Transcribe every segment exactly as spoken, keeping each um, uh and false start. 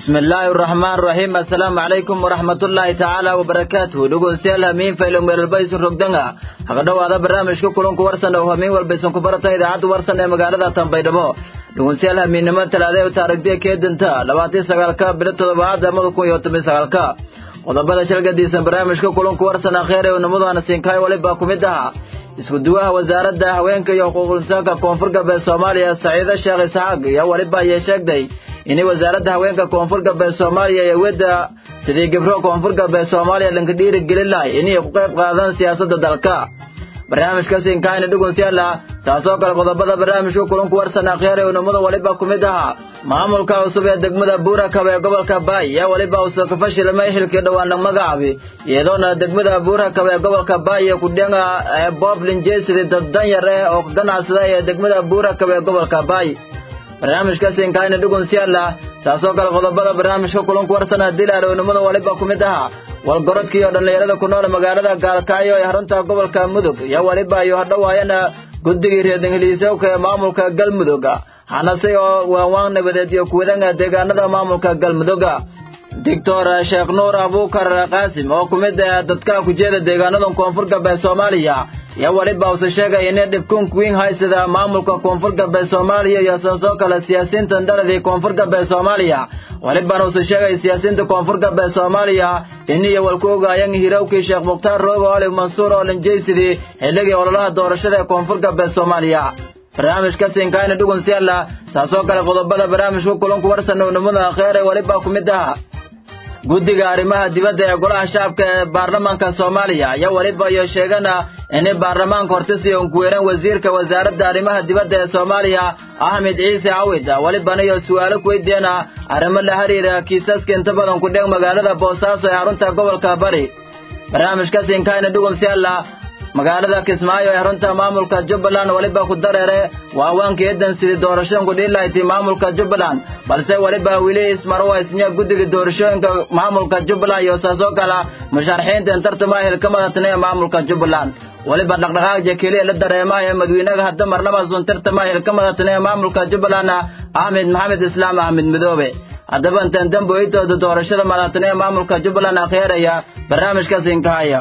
بسم الله الرحمن الرحيم السلام عليكم ورحمة الله تعالى وبركاته دقون سيال همين فايلون مير البيس الرقدنغا هقدو هذا برنامج كلون كورسن او همين والبيسون كبرتا إذا عدو ورسن مقالة تنبيدمو دقون سيال همين نمان تلاديو تارك بيه كيدنتا لواتي سغالكا بلتو دبعاد مدكو يوتمي سغالكا وضبدا شلقا ديسان برنامج كلون كورسن خيري ونمضان سينكاي ولباكو مدها isku duwaha wasaaradda haweenka iyo xuquuqul insaanka koonfur galbeed Soomaaliya Saciida Sheekh Isaaq ayaa waliba ay sheegday in wasaaradda haweenka koonfur galbeed Soomaaliya ay wada sidii gabdho koonfur galbeed Soomaaliya lanka dhiiri gelin lahay inay ku qayb qaadaan siyaasadda dalka barnaamijkaasi in kaana dhugun siyaala taasoo kale qodobada barnaamijka kulanku warsan aqyare oo namada waliba ku mid aha maamulka cusub ee degmada Buurakabe ee gobolka Baay ayaa waliba uu ka fashilmay xilka dhawaan magacaabi iyadoo degmada Buurakabe ee gobolka Baay ku dhanga Bob Linjeesri dad yar oo ganacsada ee degmada Buurakabe ee gobolka Baay barnaamijkaasi in kaana dhugun siyaala taasoo kale qodobada barnaamijka kulanku warsan dilaar oo namada waliba ku mid aha walgorodkii oo dhalinyarada ku nool magaalada Gaalkaayo ee xarunta gobolka Mudug ayaa waliba ay hadhawaayana guddiga reer Ingiliiska ee maamulka Galmudug hanase oo waan nabadeed iyo kuwadanga deegaanada maamulka Galmudug Doctor Sheekh Nuur Abuukar Qaasim oo kumid ah dadka ku jeeda deegaanada koonfur galbeed Soomaaliya ayaa waliba uu sheegay in dhibkun queen haysada maamulka koonfur galbeed Soomaaliya iyo soo kala siyaasiyiinta dalada koonfur galbeed Soomaaliya waliba uu sheegay siyaasiyiinta koonfur galbeed Soomaaliya in iyo walkooga ayaan hirawkii Sheekh Muqtaar Roogo Ali Mansuur oo lanjeysidi xilligii ololaha doorashada koonfur galbeed Soomaaliya barnaamijka siinkaana dhugun siyaala taasoo kale qodobada barnaamijka kulanku warsan oo namada khayr waliba ku mid ah guddiga arrimaha dibadda ee golaha shacabka ee baarlamaanka Soomaaliya ayaa waliba ay sheegana in baarlamaanka hortiisa uu ku weeran wasiirka wasaaradda arrimaha dibadda ee Soomaaliya Ahmed Ciise Awid waliba ay su'aalo ku weydiina arrimo la xiriira kiisaska inta badan ku dhex magaalada Boosaaso ee xarunta gobolka Bari barnaamijka siinkaana dhugun siyaala magaalada Kismaayo ee xarunta maamulka Jubbaland waliba ku dareere waawaanka eedan sidii doorashooyinka ku dhiilaaytay maamulka Jubbaland balse waliba wili ismarwa isniya guddiga doorashooyinka maamulka Jubbaland iyo saasoo kala musharaxiinta tartamada hilkamada maamulka Jubbaland waliba dhaqdhaqaaqa kaliya la dareemayo madaxweynaha hadda marnaba soo tartamada hilkamada maamulka Jubbaland Ahmed Maxamed Islaam Ahmed Madoobe hadaba intaan damboytooda doorashada madaxweynaha maamulka Jubbaland akhiiraya barnaamijkaas inkaaya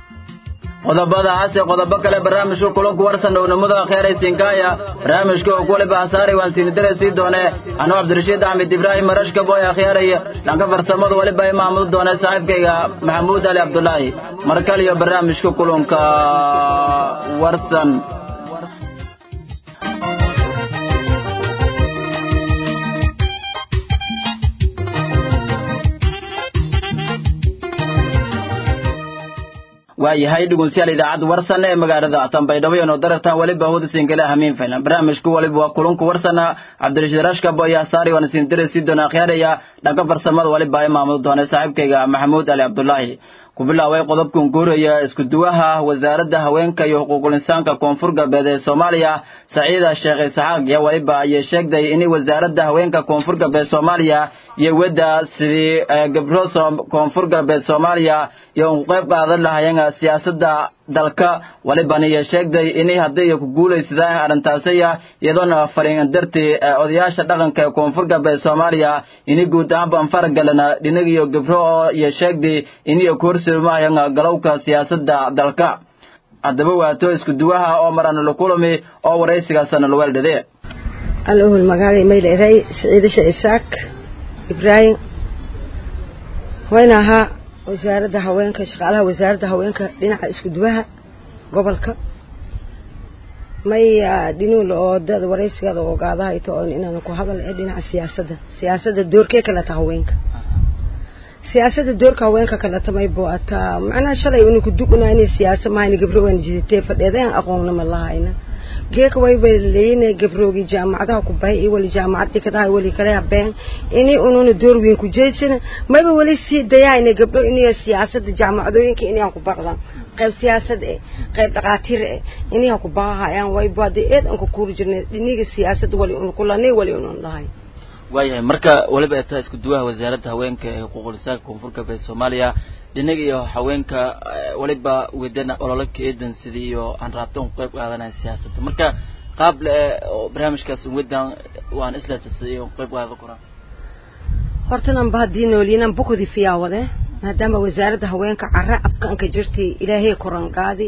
qodobada aasi qodobo kale barnaamijka kulanku warsan oo namada khayraynkaaya barnaamijka oo kule baasaari waan siin dareysii doone anoo Cabdirashiid Ahmed Ibrahim Marashka booy akhiiraya dhanka farsamada waliba ay maamul doone saaxiibkayga Maxamuud Ali Abdullaahi markale iyo barnaamijka kulanka warsan waayahay dhugunsiyaal idaacad warsan ee magaalada Tanbaydhabo iyo darartan waliba wada sinkala hamiin filan barnaamijku waliba waa kulanku warsana Cabdirashiid Rashka booya saari wana siin dareysii doona akhiiraya dhanka farsamada waliba ay maamul doona saaxiibkayga Maxamuud Ali Abdullaahi ku bilaaway qodobkan guuraya isku duwaha wasaaradda haweenka iyo xuquuqul insaanka koonfur galbeed ee Soomaaliya Saciida Sheekh Isaaq ayaa waliba ay sheegday in wasaaradda haweenka koonfur galbeed Soomaaliya iyo wada sidii gabdho koonfur galbeed Soomaaliya iyo qayb qaadan lahaayeen siyaasadda dalka waliba ay sheegday in haddii ku guuleysadaan arintaasiya iyadoo fariin dartii odayaasha dhaqanka ee koonfur galbeed Soomaaliya in guud ahaan faragalana dhinaciyo gabdho iyo sheegday in ay koorsilmaayeen galowka siyaasadda dalka hadaba waato isku duwaha oo maran la kulmi oo wareysigaasna la weeldade aloohul magaalay meelay Saciida Sheekh Isaaq Ibrahim waynaha wasaaradda haweenka shaqaalaha wasaaradda haweenka dhinaca isku duwaha gobolka may dinul oo dad wareysiga oo gaadaha ito inaan ku hadal ee dhinaca siyaasadda siyaasadda doorkee kala ta haweenka siyaasadda doorka haweenka kala tamay boota macna shalay inuu ku duqnaa in siyaasad ma in gabdho aan jidtay fadhiyaan aqoonna ma lahayn geeka way leeyeen gabdhoogi jaamacadaha ku bahay wali jaamacad ka tahay wali kale been inay unuuna door weyn ku jeesina mayba wali si dayaan gabdho inay siyaasadda jaamacadooyinka inay ku baqdaan qayb siyaasad ee qayb dhaqaatiir ee inay ku baahayaan way baadi eed aan ku kuur jirnay dhiniga siyaasadda wali uu kulanay wali uu lahayn waayahay marka waliba ay tahay isku duwaha wasaaradda haweenka ee xuquuqul insaanka koonfur galbeed Soomaaliya dhinaga iyo haweenka waliba wadana olole keedan sidii iyo aan raabtan qayb qaadanay siyaasadda marka qaab barnaamijkaas wadan waan isla tasay qayb qaadan karo hortana bahadii nooliinaan bukudi fiyaawade maadaama wasaaradda haweenka carra afkaanka jirtay ilaahay koran qaadi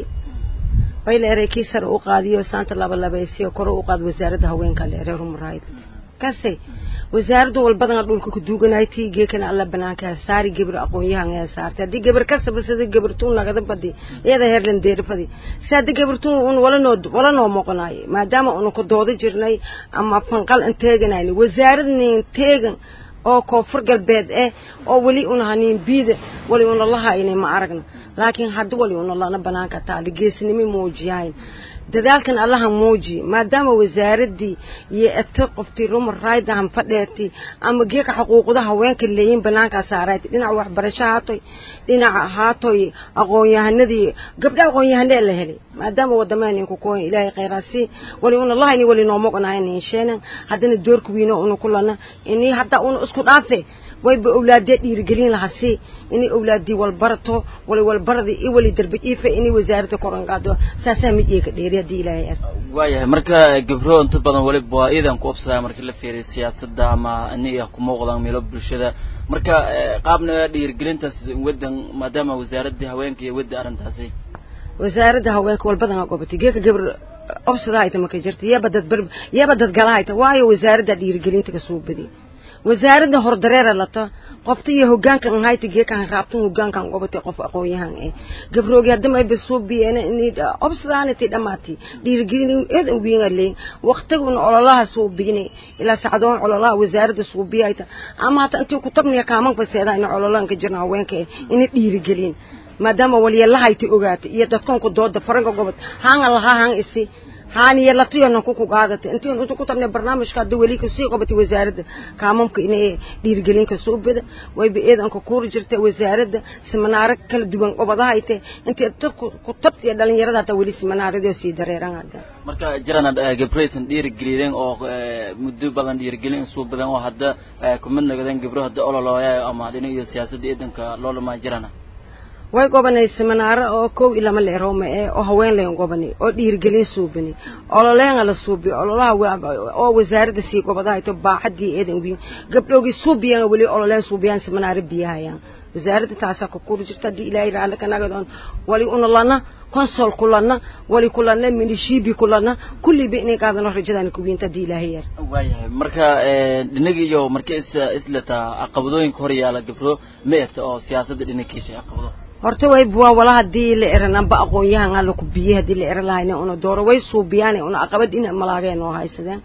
way leeray kiisar u qaadiyo saanta laba labaysiyo kor u qaad wasaaradda haweenka leeray rumrayd kasi wasaaraddu walbadan dhulka ku duuganaaytii geekana alla banaanka saari gabar aqoon-yahan ee saartay hadii gabar ka sabsada gabartuun laga badi iyada heerlan deerfadi saad gabartuun un wala noo wala noo moqonaay maadaama uu ku doodo jirnay ama fanqal inteeganayni wasaaradni teegan oo koonfur galbeed eh oo wali una hanin biida wali una laha inay ma aragna laakiin hadda wali una lana banaanka taali geesnimo muujiyay dadaalkan allaha muuji maadaama wasaaradii iyo atqofti rumar raaydahan fadheeti ama geeka xuquuqda haweenka leeyin banaanka saaray dhinaca waxbarasho haatay dhinaca haatay aqoon-yahanadii gabdha aqoon-yahanada la helay maadaama wadameen ku kooyin ilaahay khayraasi wali una allah ini wali noomo qanaayeen sheenan hadana doorku wiino una kulana ini hadda una isku dhaafe way ba awlaadee dhiirgelin lahasi inay awlaadii wal barato wali wal baradi i wali darbiifa inay wasaaradda koran qaado saasa mid iyaga dheeriyadii ilaahay ar waayahay marka gabro inta badan wali baa'idan ku obsadaa marka la fiiriyo siyaasadda ama aniga ku muuqdaan meelo bulshada marka qaabna dhiirgelintaas wadan maadaama wasaaradda haweenka iyo wadda arintaasi wasaaradda haweenka wal badan goobtay geeka gabr obsadaa ay tamaka jirtay yaba dad yaba dad galaayta waayo wasaaradda dhiirgelinta ka soo badiyay wasaaradda hor dareera lata qofta iyo hogaanka hay'adda geekan raabtan hogaankan goobtay qof aqoon-yahan ee gabroogi hadama ay soo biyeen in obsadaanati dhamaati dhiirgelin eed u wiingalay waqtiga ololaha soo biyeen ila saacadoon ololaha wasaaradda soo biyayta ama ta intii ku tabniya kaaman faseeda in ololaan ka jirna haweenka in dhiirgelin maadaama waliyalaha ay ogaatay iyo dadkan ku dooda faranka goobta haan laha haan isi هاني يلا تيجي نكون قاعدة أنتي أنتوا كنتوا من برنامج كده ولي كسي قبتي وزارة كامم كإني ديرجلين كسوب بده ويبقى أنك كور جرت وزارة سمنارك كل دوان قبضها هيته أنتي كتبت يا دلني يرد هذا ولي سمنار ده سيد ريران هذا. مركا جرنا جبريسن ديرجلين أو مدو بدن ديرجلين سوب بدن وهذا كمن قدن جبره هذا أول الله يا أما هذين السياسة دي إذن كلول ما جرنا. way gobanay seminar oo koow ila ma leeroome ee oo haween leen gobanay oo dhiirgelin suubini ololeen la suubi ololaha oo wasaaradda si gobadaha to baaxadii eedan wiin gabdhoogi suubiyaan wali ololeen suubiyaan seminar biyahayaan wasaaradda taasa ku kor jirta di ilaahay raala kanaga doon wali una lana konsol kulana wali kulana minishibi kulana kulli bi inay qaadano rajadaan ku wiinta di ilaahay waayahay marka dhinaga iyo marka islata aqabadooyinka hor yaala gabro meerta oo siyaasadda dhinakiisa aqabado horta way buwa wala hadii la eranan ba aqoon-yahan aan la ku biye hadii la eralaayna una dooro way suubiyaan una aqabad in malaageen oo haysadeen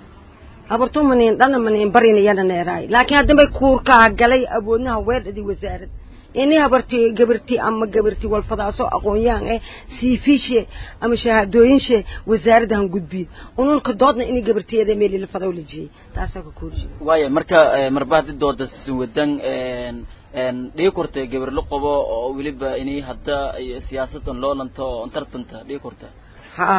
abartu manin dhan manin barinayana neeray laakiin hadda bay kuurka galay awoodnaha weedadii wasaaradda inay habarti gabarti ama gabarti wal fadaaso aqoon-yahan ee siifishe ama shahaadooyinshe wasaaraddan gudbiid unun ka doodna inay gabartiyada meel la fadaw la jiyay taas ka koorji waaya marka marbaad dooda wadan een een dhii kortay gabar la qabo oo waliba inay hadda siyaasadan loo lanto tartanta dhii kortay ha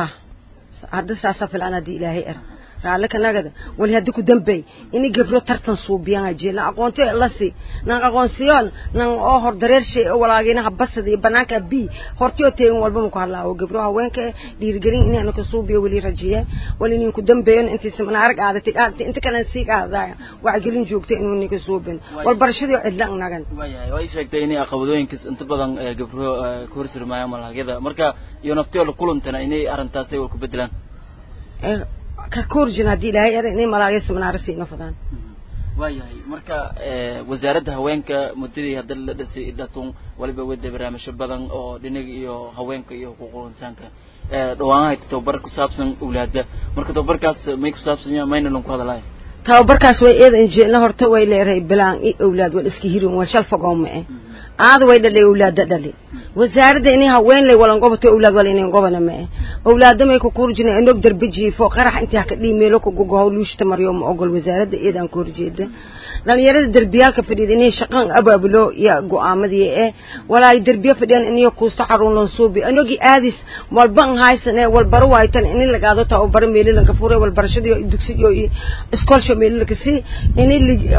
hadda saasa filan hadii ilaahay ar raala kanagada wali hadii ku dambay inay gabro tartan suubiyaan ajila aqoonta la si nan aqoonsiyoon nan oo hor dareershay walaagina habasada banaanka bi hortiyo teen walba ku halaawo gabro haweenka dhiirgelin inay anaka suubiyo wali rajiye wali nin ku dambeeyeen intii siman arag aadatay aad inta kale si qaadaya waxa joogtay inuu ninka suubin wal barashadii cidlaan nagan waayahay way sheegtay inay aqabadooyinkiis inta badan gabro kursirmaaya malaagada marka iyo naftiyo la kulantana inay arintaas ay ku bedelaan ka koorjina di ilaahay inay malaagay seminar siino fadaan waayahay marka wasaaradda haweenka mudadii hadda la dhisay idatun waliba wada barnaamijyo badan oo dhinaga iyo haweenka iyo xuquuqul insaanka ee dhawaanaha tababar ku saabsan awlaadda marka tababarkaas may ku saabsan yahay mayna lan ku hadalay tababarkaas way eedan jeelna horta way leeyahay bilaan i awlaad wal iska hirin waa shal fagoom ee aad way dhalay awlaadda dhalay wasaaradda inay haween lay walan gobato awlaad wal inay gobana ma awlaadda may ku kurjina inoo darbiji foo qarax inta ka dhiimeelo ku gogo luushta maryo ma ogol wasaaradda eedan kurjeeda dhalinyarada darbiyalka fadhiid inay shaqan abaabulo ya go'aamadii ee walaay darbiya fadhiyaan inay ku saxarun loo suubi anogi aadis walban haysan wal baro waaytan in la gaado taa bar meelin ka furay wal barashadii dugsiyo iskoolsho meelin ka si inay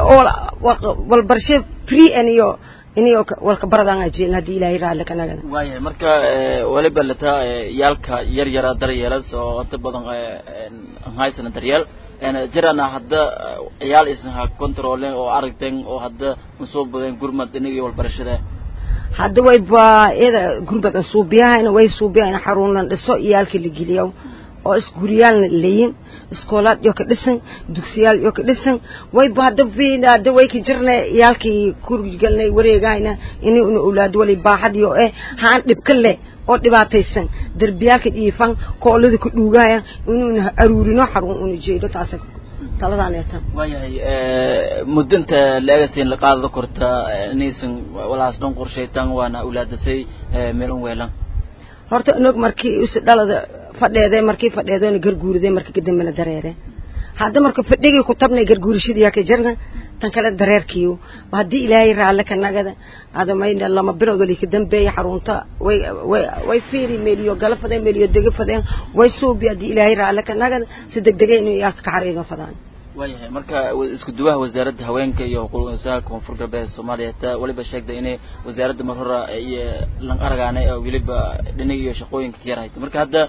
wal barasho free aniyo inay walka baradaan ajeen hadii ilaahay raali kanaga waayahay marka waliba la taa yaalka yar yar daryeelas oo inta badan haysan daryeel أنا جرنا هذا عيال إسمها كنترولين أو أركتين أو هذا مصوب بدين قرمة دنيا والبرشة هذا ويبا إذا قربة الصوبيا أنا ويصوبيا أنا حرونا السوق يالك اللي جليو أو إسكوريال اللين إسكولات يوك لسن دوكسيال يوك لسن ويبا هذا فينا هذا ويك جرنا يالك كورج جلنا وريجاينا إني أولاد ولي باحد يو إيه هان بكله أو دبعتيسن دربيالك إيفان كله كدوجايا إنه أرورنا حرون ونجيدو تاسك taladaaneta wayahay ee mudanta leegasin la qaado korta niisan walaas dhan qorsheytan waana ulaadasay meel weelan horta inog markii us dhalada fadheeday markii fadheedoona garguuriday markii kadambana dareere hadda marka fadhigii ku tabnay garguurishadii yaa ka jirna tan kale dareerkiyo hadii ilaahay raale ka nagada adamayna lama bilood wali ka dambeeyay xarunta way way fiiri meeliyo galafada meeliyo degafadeen way suubi hadii ilaahay raale ka nagada si degdegay inuu yaa ka xariiga fadaan wayahay marka isku duwaha wasaaradda haweenka iyo qolka koonfur galbeed Soomaaliya ta waliba sheegday inay wasaaradda mar hore ay lan aragaanay oo waliba dhinaga iyo shaqooyinka ka yarahay marka hadda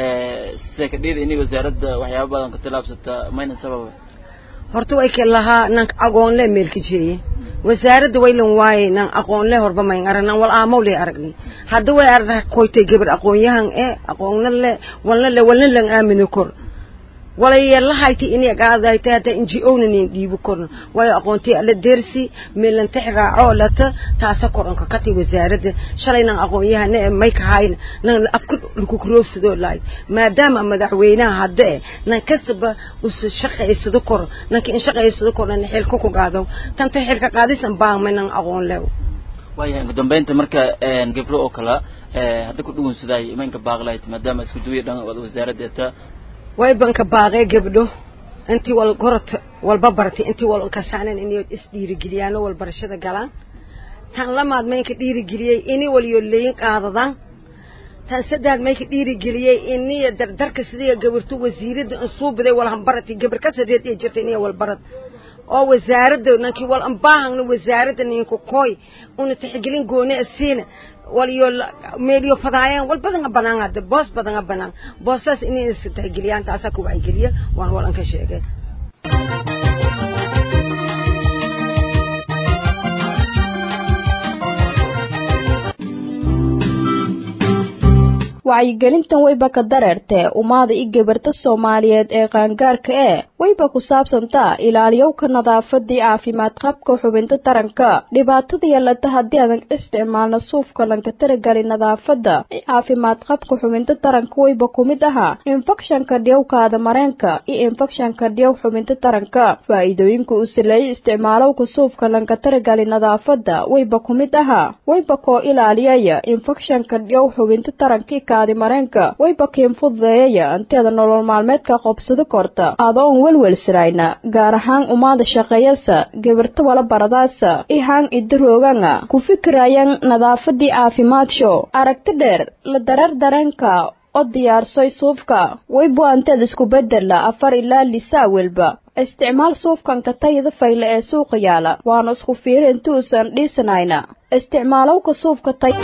ee secretary inay wasaaradda waxyaabo badan ka talaabsata mayna sabab horta way ka lahaa nan aqoon le meel ka jeeyay wasaaradda way lan waayay nan aqoon le horba mayn aranan wal aamowle aragni hadda way aragtay koytay gabar aqoon yahan ee aqoon le walna le walna lan aamino kor ولا يلاهايتي إني قاعدة تاتا إنجي أونني ديبو كورن ويا أقونتي على درسي من تحرى عولة تاسكور أنك كتي وزارة شلينا أقويها نا مايك هاين نا أكل الكوكروف سدول لاي ما دام مدعوينا هذا نكسب وس شقة يسدكور نك إن شقة يسدكور نحيل كوكو قاعدو تنتحيل كقاعدة سنبان من أقون له ويا قدام بنت مركا نقبله أكلا هذا كله سداي ما إنك باغلايت ما دام اسكتوي دنا وزارة دتا ويبان كباغي قبله انتي والقرط والببرتي انتي والكسانين اني اسديري جليانو والبرشده قالان تان لما مايك ديري جليي اني وليولين قاددان تان سداد مايك ديري جليي اني دردرك سديه غبرتو وزيرده انصوبده والهمبرتي غبر كسديد اي جرتيني والبرد oo wasaaradda nankii wal ambaahan wasaaradda ninka koy una tixgelin gooni asiina waliyo meeliyo fadaayeen wal badan banaanada boos badan banaan boosas inay is tixgeliyaan taas ku way geliya waan wal an ka sheegay wacyigelintan wayba ka dareertee umaada i gabarta Soomaaliyeed ee qaangaarka ee wayba ku saabsantaa ilaaliyowka nadaafadii caafimaad qabka xubinta taranka dhibaatada yeelata haddii aan isticmaalno suufka lanka taragali nadaafada caafimaad qabka xubinta taranka wayba kumid aha infectionka dhiyowkaada mareenka iyo infectionka dhiyow xubinta taranka faa'iidooyinka uu sileeyay isticmaalowka suufka lanka taragali nadaafada wayba kumid aha wayba koo ilaaliyaya infectionka dhiyow xubinta taranka kaadi mareenka wayba keen fududeeyay anteeda nolol maalmeedka qobsado korta adoon welwel sirayna gaar ahaan umaada shaqeeyasa gabarta wala baradaasa ihaan idiroogaanga ku fikirayaan nadaafadii caafimaad show aragti dheer la darar dareenka oo diyaarsoy suufka waybu anteeda isku bedela afar ilaa lisa welba isticmaal suufkan ka tayada fayla ee suuqa yaala waana isku fiireen tuusan dhisanayna isticmaalowka suufka tay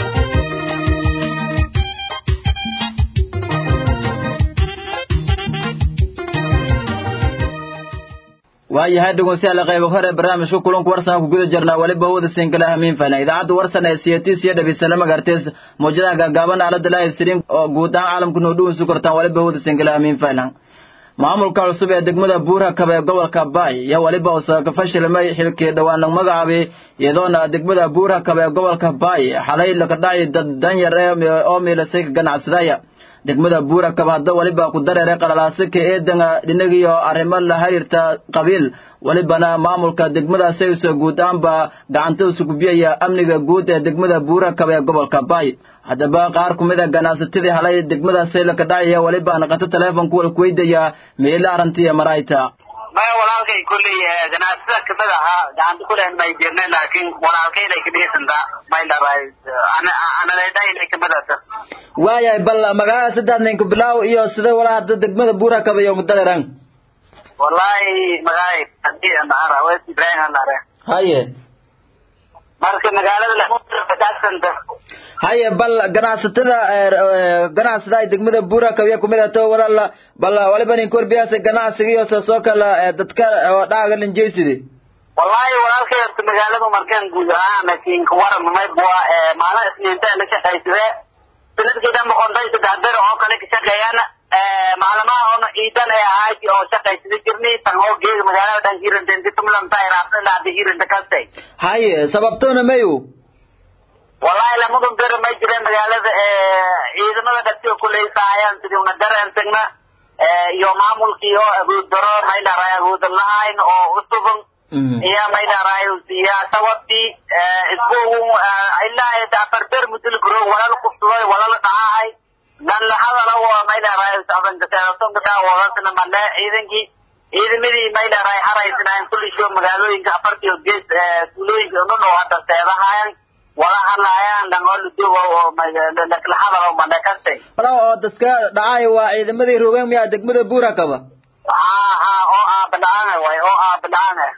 waayahay dhageystayaal qayb hore barnaamijka kulanka warsan ku guda jirnaa waliba wada single ahmiin fana idaacada warsan ee siyaatiis iyo dhabiisana magartees mowjadaha gaagaaban aalada live stream oo guud ahaan caalamka noo dhuun sukartaan waliba wada single ahmiin fana maamulka cusub ee degmada Buura Kabe gobolka Baay iyo waliba oo ka fashilmay xilkii dhawaan lagu magacaabay iyadoona degmada Buura Kabe gobolka Baay xalay la ka dhacay dad danyar oo meelasay ganacsadaya degmada Buura Kabe hadda waliba ku dareeray qalalaasika eedanga dhinagiyo arrimo la xiriirta qabiil walibana maamulka degmada sayso guud ahaanba gacanta u sugubiyay amniga guud ee degmada Buura Kabe gobolka Baay hadaba qaar kumida ganacsatada halay degmada sayla ka dhacay waliba naqata telefoonku wal ku weydiya meel arantiya marayta ما walaalkay kulli ganacsiga kamid aha gacan ku leen may jirnay laakiin walaalkay ay ka dhisantaa may dharay ana ana leedahay kamid ah waayay bal magaca saddex nin ku bilaaw iyo sida walaal degmada Buura Kabe iyo muddaran wallahi magay hadii aan ara way Ibrahim aan ara haye marka magaalada la mutaasanta haye bal ganacsatada ganacsatada degmada Buuraka iyo kumida walaal bal waliba in korbiyaas ganacsiga iyo soo kala dadka dhaaga linjeysidi wallahi walaalkay magaalada markan guud ahaan laakiin waran ma bua maana isniinta la shaqaysay sanadkeeda ma qonday saddex oo kale ka shaqeeyana maalmaha oo iidan ay ahayd oo shaqaysay jirnay tan oo geed magaalada dhan jirin inta tumlan taayraafna la dihirin takastay haye sababtuna mayu wallahi la mudun bir ma jireen magaalada ciidamada dadka kulay saayaan sidii una dareen tagna iyo maamulkii oo abuud daro may la raayo lahayn oo usubun يا ميدا رايو يا سوتي اسبوع إلا إذا فربر مثل كرو ولا القصوى ولا القاعي لأن هذا لو ميدا رايو سافن كتير ثم كتير وغسنا ملا إذن كي إذن مري ميدا راي حراي سنين كل شيء مقالو إنك أفرتي وجس كلوي جنون وهذا سيرها هاي ولا هلايا نقول جو لكن هذا لو ملا كسي. فلو دسكا دعاي وإذن مري روجم يا دكمة بورا كذا. آه آه أو أبدانه وي أو أبدانه.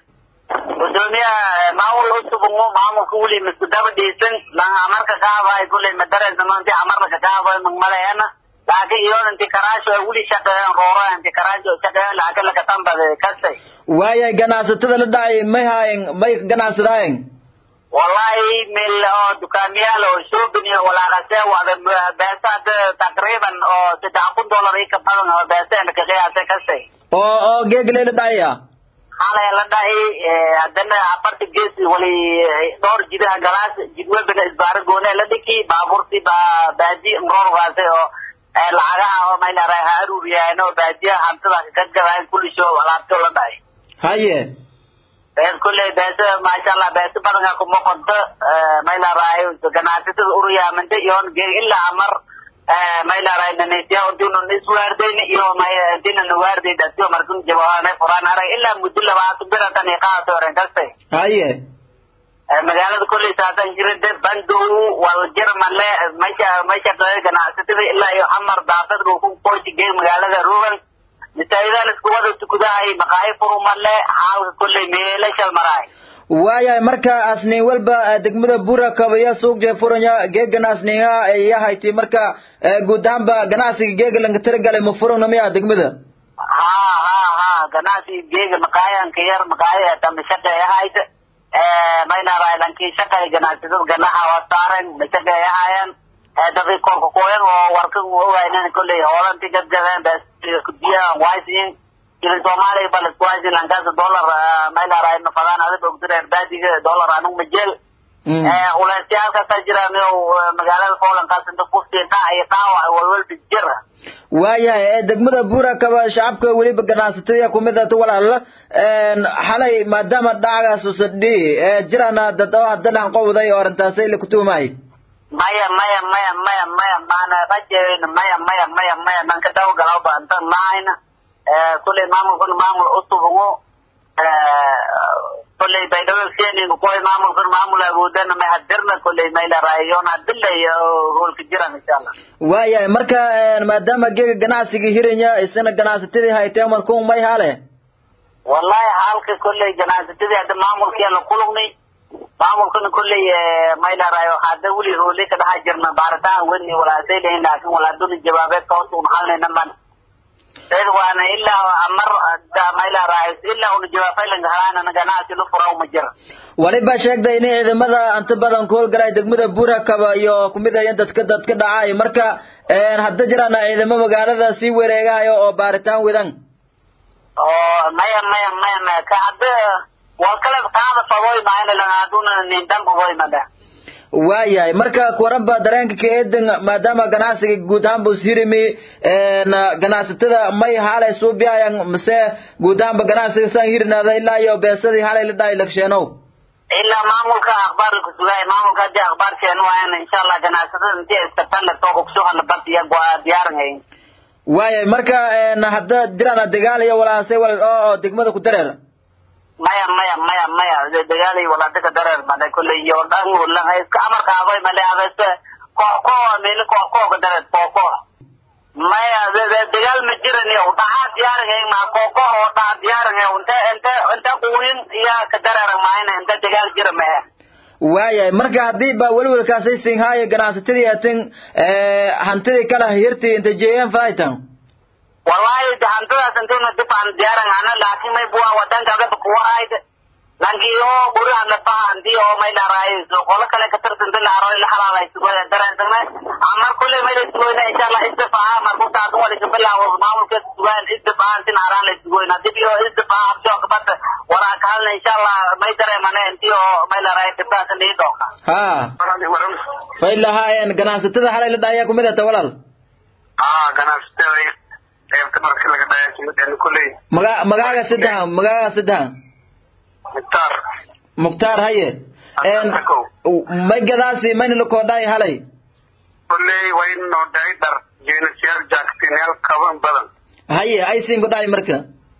ودنيا معول أسبوع معول كولي مستدبر ديسن لان أمريكا كابا يقول لي مدرسة زمان تي أمريكا كابا من ملايانا لكن يوم أنت كراش وولي شقة رورا أنت كراش شقة لكن لك تام بعد كسي ويا جناس تدل داي ما هاين ما جناس داين والله مل دكانيا لو شو بني ولا غسيا وهذا بيسات تقريبا أو تدعون دولار يكبرون هذا بيسات لك غير كسي أو أو جيجل دايا حالا يلداي عندنا أفرت جيس ولي دور جدا جلاس جدول بين إسبار جونة لديكي بابورتي با باجي مرور غازي أو العراء أو ما يلا راي هارو ريانو باجي همسلا كجراين كل شو ولا تولداي هاي بس كل بس ما شاء الله بس بدنا كم قد ما يلا راي جناتي توريا من ده يون جيل إلا أمر ما إلا رأي ننسيا ودين النسوار دين يوم ما دين النوار دين دسيو مركون جوانا فران رأي إلا مدل وعط برا تنيقا سورين كسي هاي مجالات كل ساعة جرد بندو والجرم الله ماشى ماشى كذا كنا ستبي إلا يحمر دافت روكم كوش جيم مجالات روبن نسايدا نسكوا تكودا هاي مقاي فروم الله حال كل ميلة شل مراي ويا مركا أثني والبا دقمة بورا كبيا سوق جفورنيا جيج ناسنيا يا هايتي مركا قدام با جناسي جيج لنك ترجع لمفرون نميا دقمة ها ها ها جناسي جيج مقايا كير مقايا تم شقة يا هايت ما ينرى لنكي شقة جناسي ذو جناها وصارن مشقة يا هاين دقي كور كوين ووركن وين كل هولن تجد جبان بس كديا وايسين إذا سومالي بلد كويس لانكاس دولار ما يلا رأي نفعان هذا بقدر إربادي دولار عنو مجل ولا سياسة تجرى ميو مجال الفول لانكاس انت فوستي تا يقاوة والول بجرة ويا دقمة بورا كبا شعبك ولي بقناستيا كوميدا طول الله حالي ما دام الدعاء سوسدي جرانا دتوا هدنا قوة ذي ورنتاسي لكتو ماي مايا مايا مايا مايا مايا مانا رجل مايا مايا مايا مايا نانكتاو غلاوبا انت ماينا كل مامو كل مامو أسطوبه كل بيدوي سيني وكل مامو كل مامو لابودنا ما هدرنا كل ما إلى رأيون هدل يقول كجرا إن شاء الله. ويا مركا ما دام جيج جناسي جهيرنيا السنة جناسي تدي هاي تامر كون ما يحاله. والله حالك كل جناسي تدي هذا مامو كيان كلوني مامو كل كل ما إلى رأيو هذا ولي هو ليك ده هجرنا بارتان وني ولا زي لين لكن ولا دون الجوابات كوسون حالنا نمان. وانا إلا أمر ما إلا رئيس إلا ونجوا فيلن هلانا نجناس لفرا ومجر. ولبا شك ده إني إذا ماذا أنت بدن كول جراي دقمة بورا كبا يو كميدا ينتس كده كده عاي مركا إن حد جرانا إذا ما بقى هذا سي ورجع يو أو بارتان ويدن. أو مايا مايا مايا مايا كعب وكلا كعب فوي معنا لنا دون نندم فوي ماذا. waayahay marka kuwaraba dareenka ka eedan maadaama ganacsiga guud ahaan buu sirimi een ganacsatada may haalay soo biyayaan mise guud ahaan ganacsiga san hirnaada ilaa iyo beesadii haalay la dhaay lagsheeno ilaa maamulka akhbaar ku sugay maamulka de akhbaar keeno waan insha Allah ganacsatada intii istafan to ku soo hana bartiya diyaarinay waayahay marka een hadda dirana dagaal iyo walaasay wal oo degmada ku dareer maya maya maya maya dagaali wala dadka dareer ma kulli yordan wala iska amarka abay ma leeyahay ko ko meel ko ko dareer ko ko maya dagaal ma jiran iyo taha diyaarin ma ko ko ta diyaarin inta inta inta quurin ya ka dareer ma ina inta dagaal jira ma waaya marka hadii ba walwalkaas ay siin haay ganacsatadii atin ee hantidii kala hirtii inta jeeyeen faytan wallahi dahantadas intayna dibaan diyaaran ana laakiin may buwa wadanka ka kuwaayda langiyo guriga la baahantii oo may dhaarayso qolo kale ka tirsan la haro la xalaalayso wada dareensan amar kulli may isgoyna insha Allah istifaa markuu taad wali ka bilaawo maamulka suugaan istifaa tin araan la isgoyna dibiyo istifaa joog bad wara kaalna insha Allah may dareemana intii oo may la raay tabta liido ha faylahaayeen ganacsatada xalay la dhaaya kumida tawalal ha ganacsatada ee markii laga dhaaya kumida kulli maga magaaga sidaha magaaga sidaha Mukhtar Mukhtar haye en may gadaasi may la koodhay halay kulay way no day dar jeenasiyaal jaaktineel kaban badan haye ay siin goday marka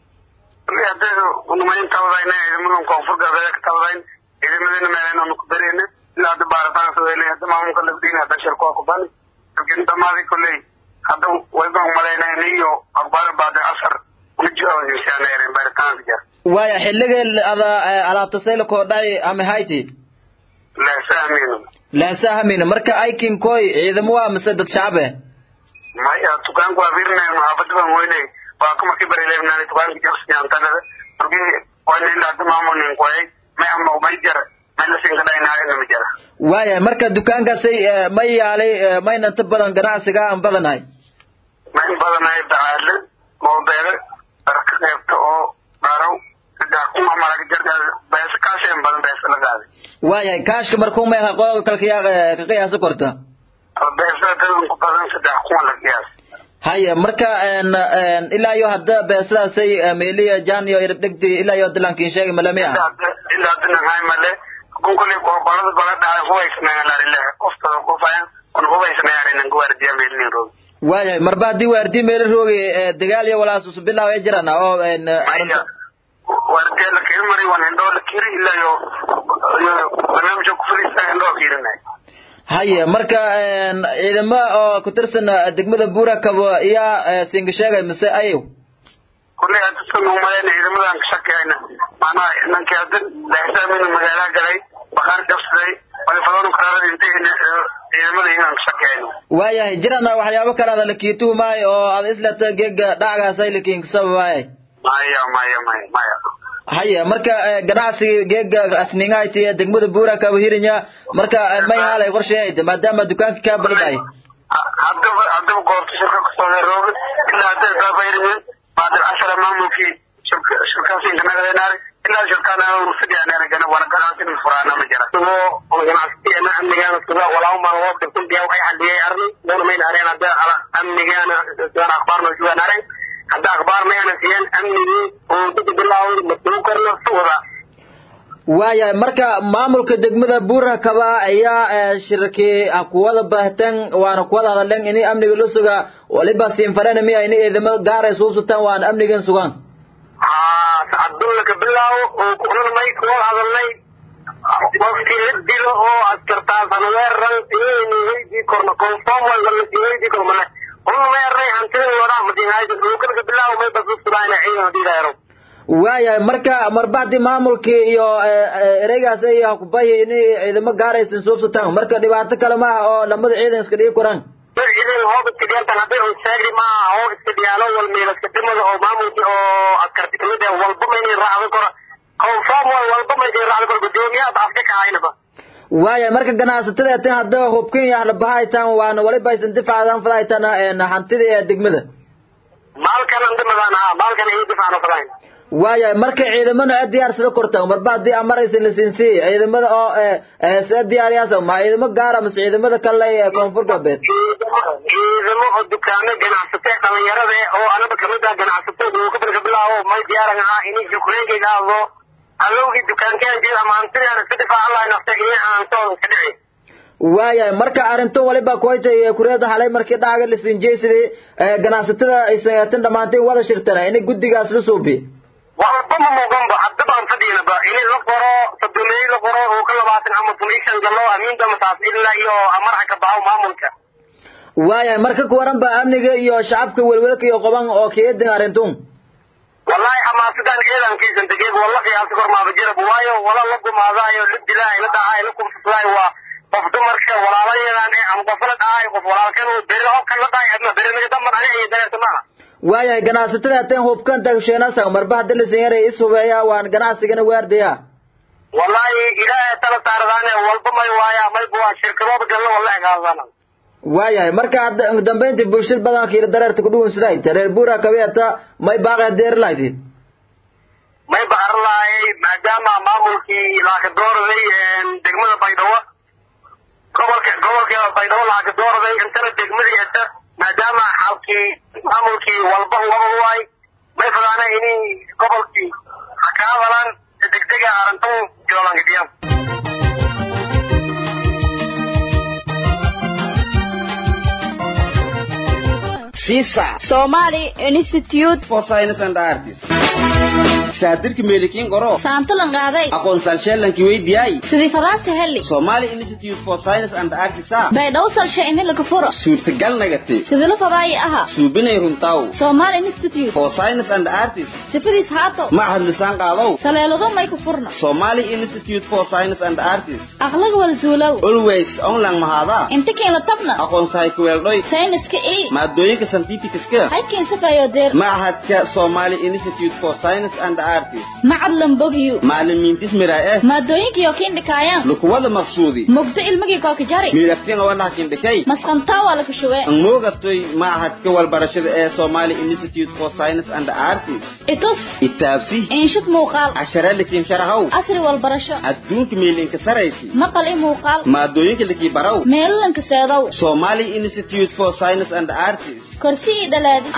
leeyahay uu ma inta wadayna idin koonfur galbeed ka tawayn idin madina meelana uu ku dareena ilaa baaritaan soo leeyahay hadda maamulka la diina hadda shirko ku bani laakiin damaadi kulay hadda way baan maleynaa iyo akhbaar baad asar wajoo inshaanayeen baaritaan jar waaya xilliga ada alaabta sayl ko dhay ama hayti la sahmin la sahmin marka ay kin koy ciidamo waa masad shacbe maya tukan ku abirna mahabad baan weynay waa kuma kibari leeyahay tukan ki jabs yaan tanada markii wali la maamulin koy ma amma ma jar ma la singa daynaay ma jar waaya marka dukaankaasay ma yaalay ma inta badan ganacsiga aan badanahay ma in badanahay daal moodeele arkaybta oo baro kuma malaga jarda bees kaaseen badan bees la gaaday waaya kaashka markuu ma yahay qodob kale ka qiyaas korta beesada ku badan saddex kuma la qiyaas haya marka een een ilaa iyo hadda beesadaasay meeliya jaaniyo irdhigti ilaa iyo dalankiin sheegay malamiya ilaa dina hay male gungule ko balad balad dhaay hoysna la ilaa qofta ku fayaan on hoysna yarin guardiya meelin roog waaya marbaadi waardi meel roogi dagaal iyo walaas usoo bilaaw ay jiraan oo een wardiya la kirmari wan indoo la kiri ilaa iyo barnaamijka ku fariista indoo kirinay haye marka een ciidamo oo ku tirsan degmada Buurakabo iyo singa sheegay mise ayo kulay aad soo noqonayna ciidamadan ka shaqeeyna maana inanka adan leexsamin magaalada galay bakar jabsay wali fadlan qaraar intee ciidamada inaan ka shaqeeyno waayahay jirana waxyaabo kale la kiitu maay oo aad isla tageega dhacgaas ay likiin sababay maya maya maya maya haye marka ganacsiga geega asningayti degmada Buurakabo hirinya marka may halay qorsheeyay maadaama dukaanka ka balday hadda hadda goorta shirka ku soo roogay ilaa hadda baabayrin بعد العشرة ماموكي شركة شركة سينكنا غيناري إلا شركة أنا ورسدي أنا رجعنا وأنا قرأت من الفرانا مجرى هو أنا أستطيع أنا أمني أنا سبا ولا هم ما هو بكون بيا وأي حد يعرني وأنا ما ينهرين هذا على أمني أنا سوى أخبار نجوا نارين هذا أخبار ما أنا سيان أمني وتجد الله متوكرنا صورة waaya marka maamulka degmada Buurakabo ayaa shirkii aqwada baahtan waana ku wada hadleen in amniga loo suga waliba siin farana miya in ciidamada gaar ay soo sutaan waan amnigan sugan ah abdullah kabilaw oo ku xulmay ku hadalnay waqti dilo oo askarta sanweeran in weydii korna conform wala weydii korna xulmay array hantida wara madinayda oo kabilaw may bas suraana ciidan diidaaro waaya marka marbaadi maamulkii iyo ereygaas ay ku bayeen ciidamo gaaraysan soo sutaan marka dhibaato kale ma ah oo lamada ciidan iska dhigi koraan ciidan hooda kidiyanta hadii uu saagri ma oo iska diyaalo wal meel iska dhimada oo maamulkii oo askarti kamid ah walba ma inay raacdo karo conform walba ma inay raacdo karo gudoomiyaha Afrika aynaba waaya marka ganacsatada tan hadda hubkin yaa la bahaytaan waana waliba aysan difaacan fadaytaan hantida degmada maalkan andamadan ha maalkan ay difaacan fadayn waaya marka ciidamada aad diyaarsada kortaan marbaadi amaraysan la siinsi ciidamada oo ee sida diyaariyada ma ciidamo gaar ah ciidamada kale ee koonfur galbeed ciidamo oo dukaano ganacsatada dhalinyarada oo anaba kamid ah ganacsatada oo ka bilaabo ma diyaaran ah in jukuleeyga aado alowgi dukaanka jira maantana sida faacala naftiga aan soo kadhicay waaya marka arinto waliba koytay kureeda halay markii dhaaga la siin jeesidii ganacsatada ay sayatan dhamaantay wada shirtana in gudigaas la soobi walba ma muuqanba hadda baan fadhiinaba inay la qoro sadoonay la qoro oo ka labaatan ama tulishan galo amiinta masaaf ilaa iyo amarka ka baaw maamulka waaya marka ku waran ba amniga iyo shacabka welwelka iyo qaban oo keedin arintun والله حماستان إيران كيسن تجيب والله في أسكر ما بجرب وايو ولا لكم هذا يو لبدلاي لدعاي لكم سطلاي وقفدوا مركز ولا لا يعني عم قفلت عاي قف ولا كانوا بيرهم كان لدعاي عندنا بيرنا يدمر عليه يدير سماها waayahay ganacsatada hateen hubkan tagsheena marba hadda la saaray isubeeya waan ganacsigana waardiya wallahi ilaahay tala taaradaane walba may waaya may buu shirkado galno wallahi gaadana waayahay marka dambeyntii bulshada badanka dareerta ku dhuwan siday tareer buura kabeeta may baaqay deer lahayd may baar lahayd maadaama maamulkii ilaa ka doorday degmada Baydhabo gobolka gobolka Baydhabo la ka doorday intana degmada maadaama xalkii maamulkii walba wada waay may fadana inay gobolkii hakaadan degdega arintan joolan gidiyaan FISA Somali Institute for Science and Arts shaadirka meelikiin qoro saantalan qaaday aqoon salsheelanki weydiyay sidii fadaasta heli Somali Institute for Science and Arts baydaw salshe in la kafuro suurtagal nagati sidii la faday aha suubinay runtaw Somali Institute for Science and Arts sifidis haato macahad lisaan qaadaw saleelado may ku furno Somali Institute for Science and Arts aqlag wal zuulaw always online mahada inta keen la tabna aqoon saay ku weeldoy sayniska ee maadooyinka scientific-ka ay keen safayo deer macahadka Somali Institute for Science and Arts macallam bogyo macallimiin ismiraa'ah maadooyinka iyo keen dhikaayaan lukuwada maqsuudi mugda ilmigi ka ka jari miiraftiin wada keen dhikay masqanta wala ka shuwe an moogatay macahadka walbarashada ee Somali Institute for Science and Arts itus itaabsi inshid muuqaal ashara likin sharahow asri walbarasho adduunka meelinka saraysi maqal ee muuqaal maadooyinka laki baraw meelanka seedaw Somali Institute for Science and Arts kursi dhalaadi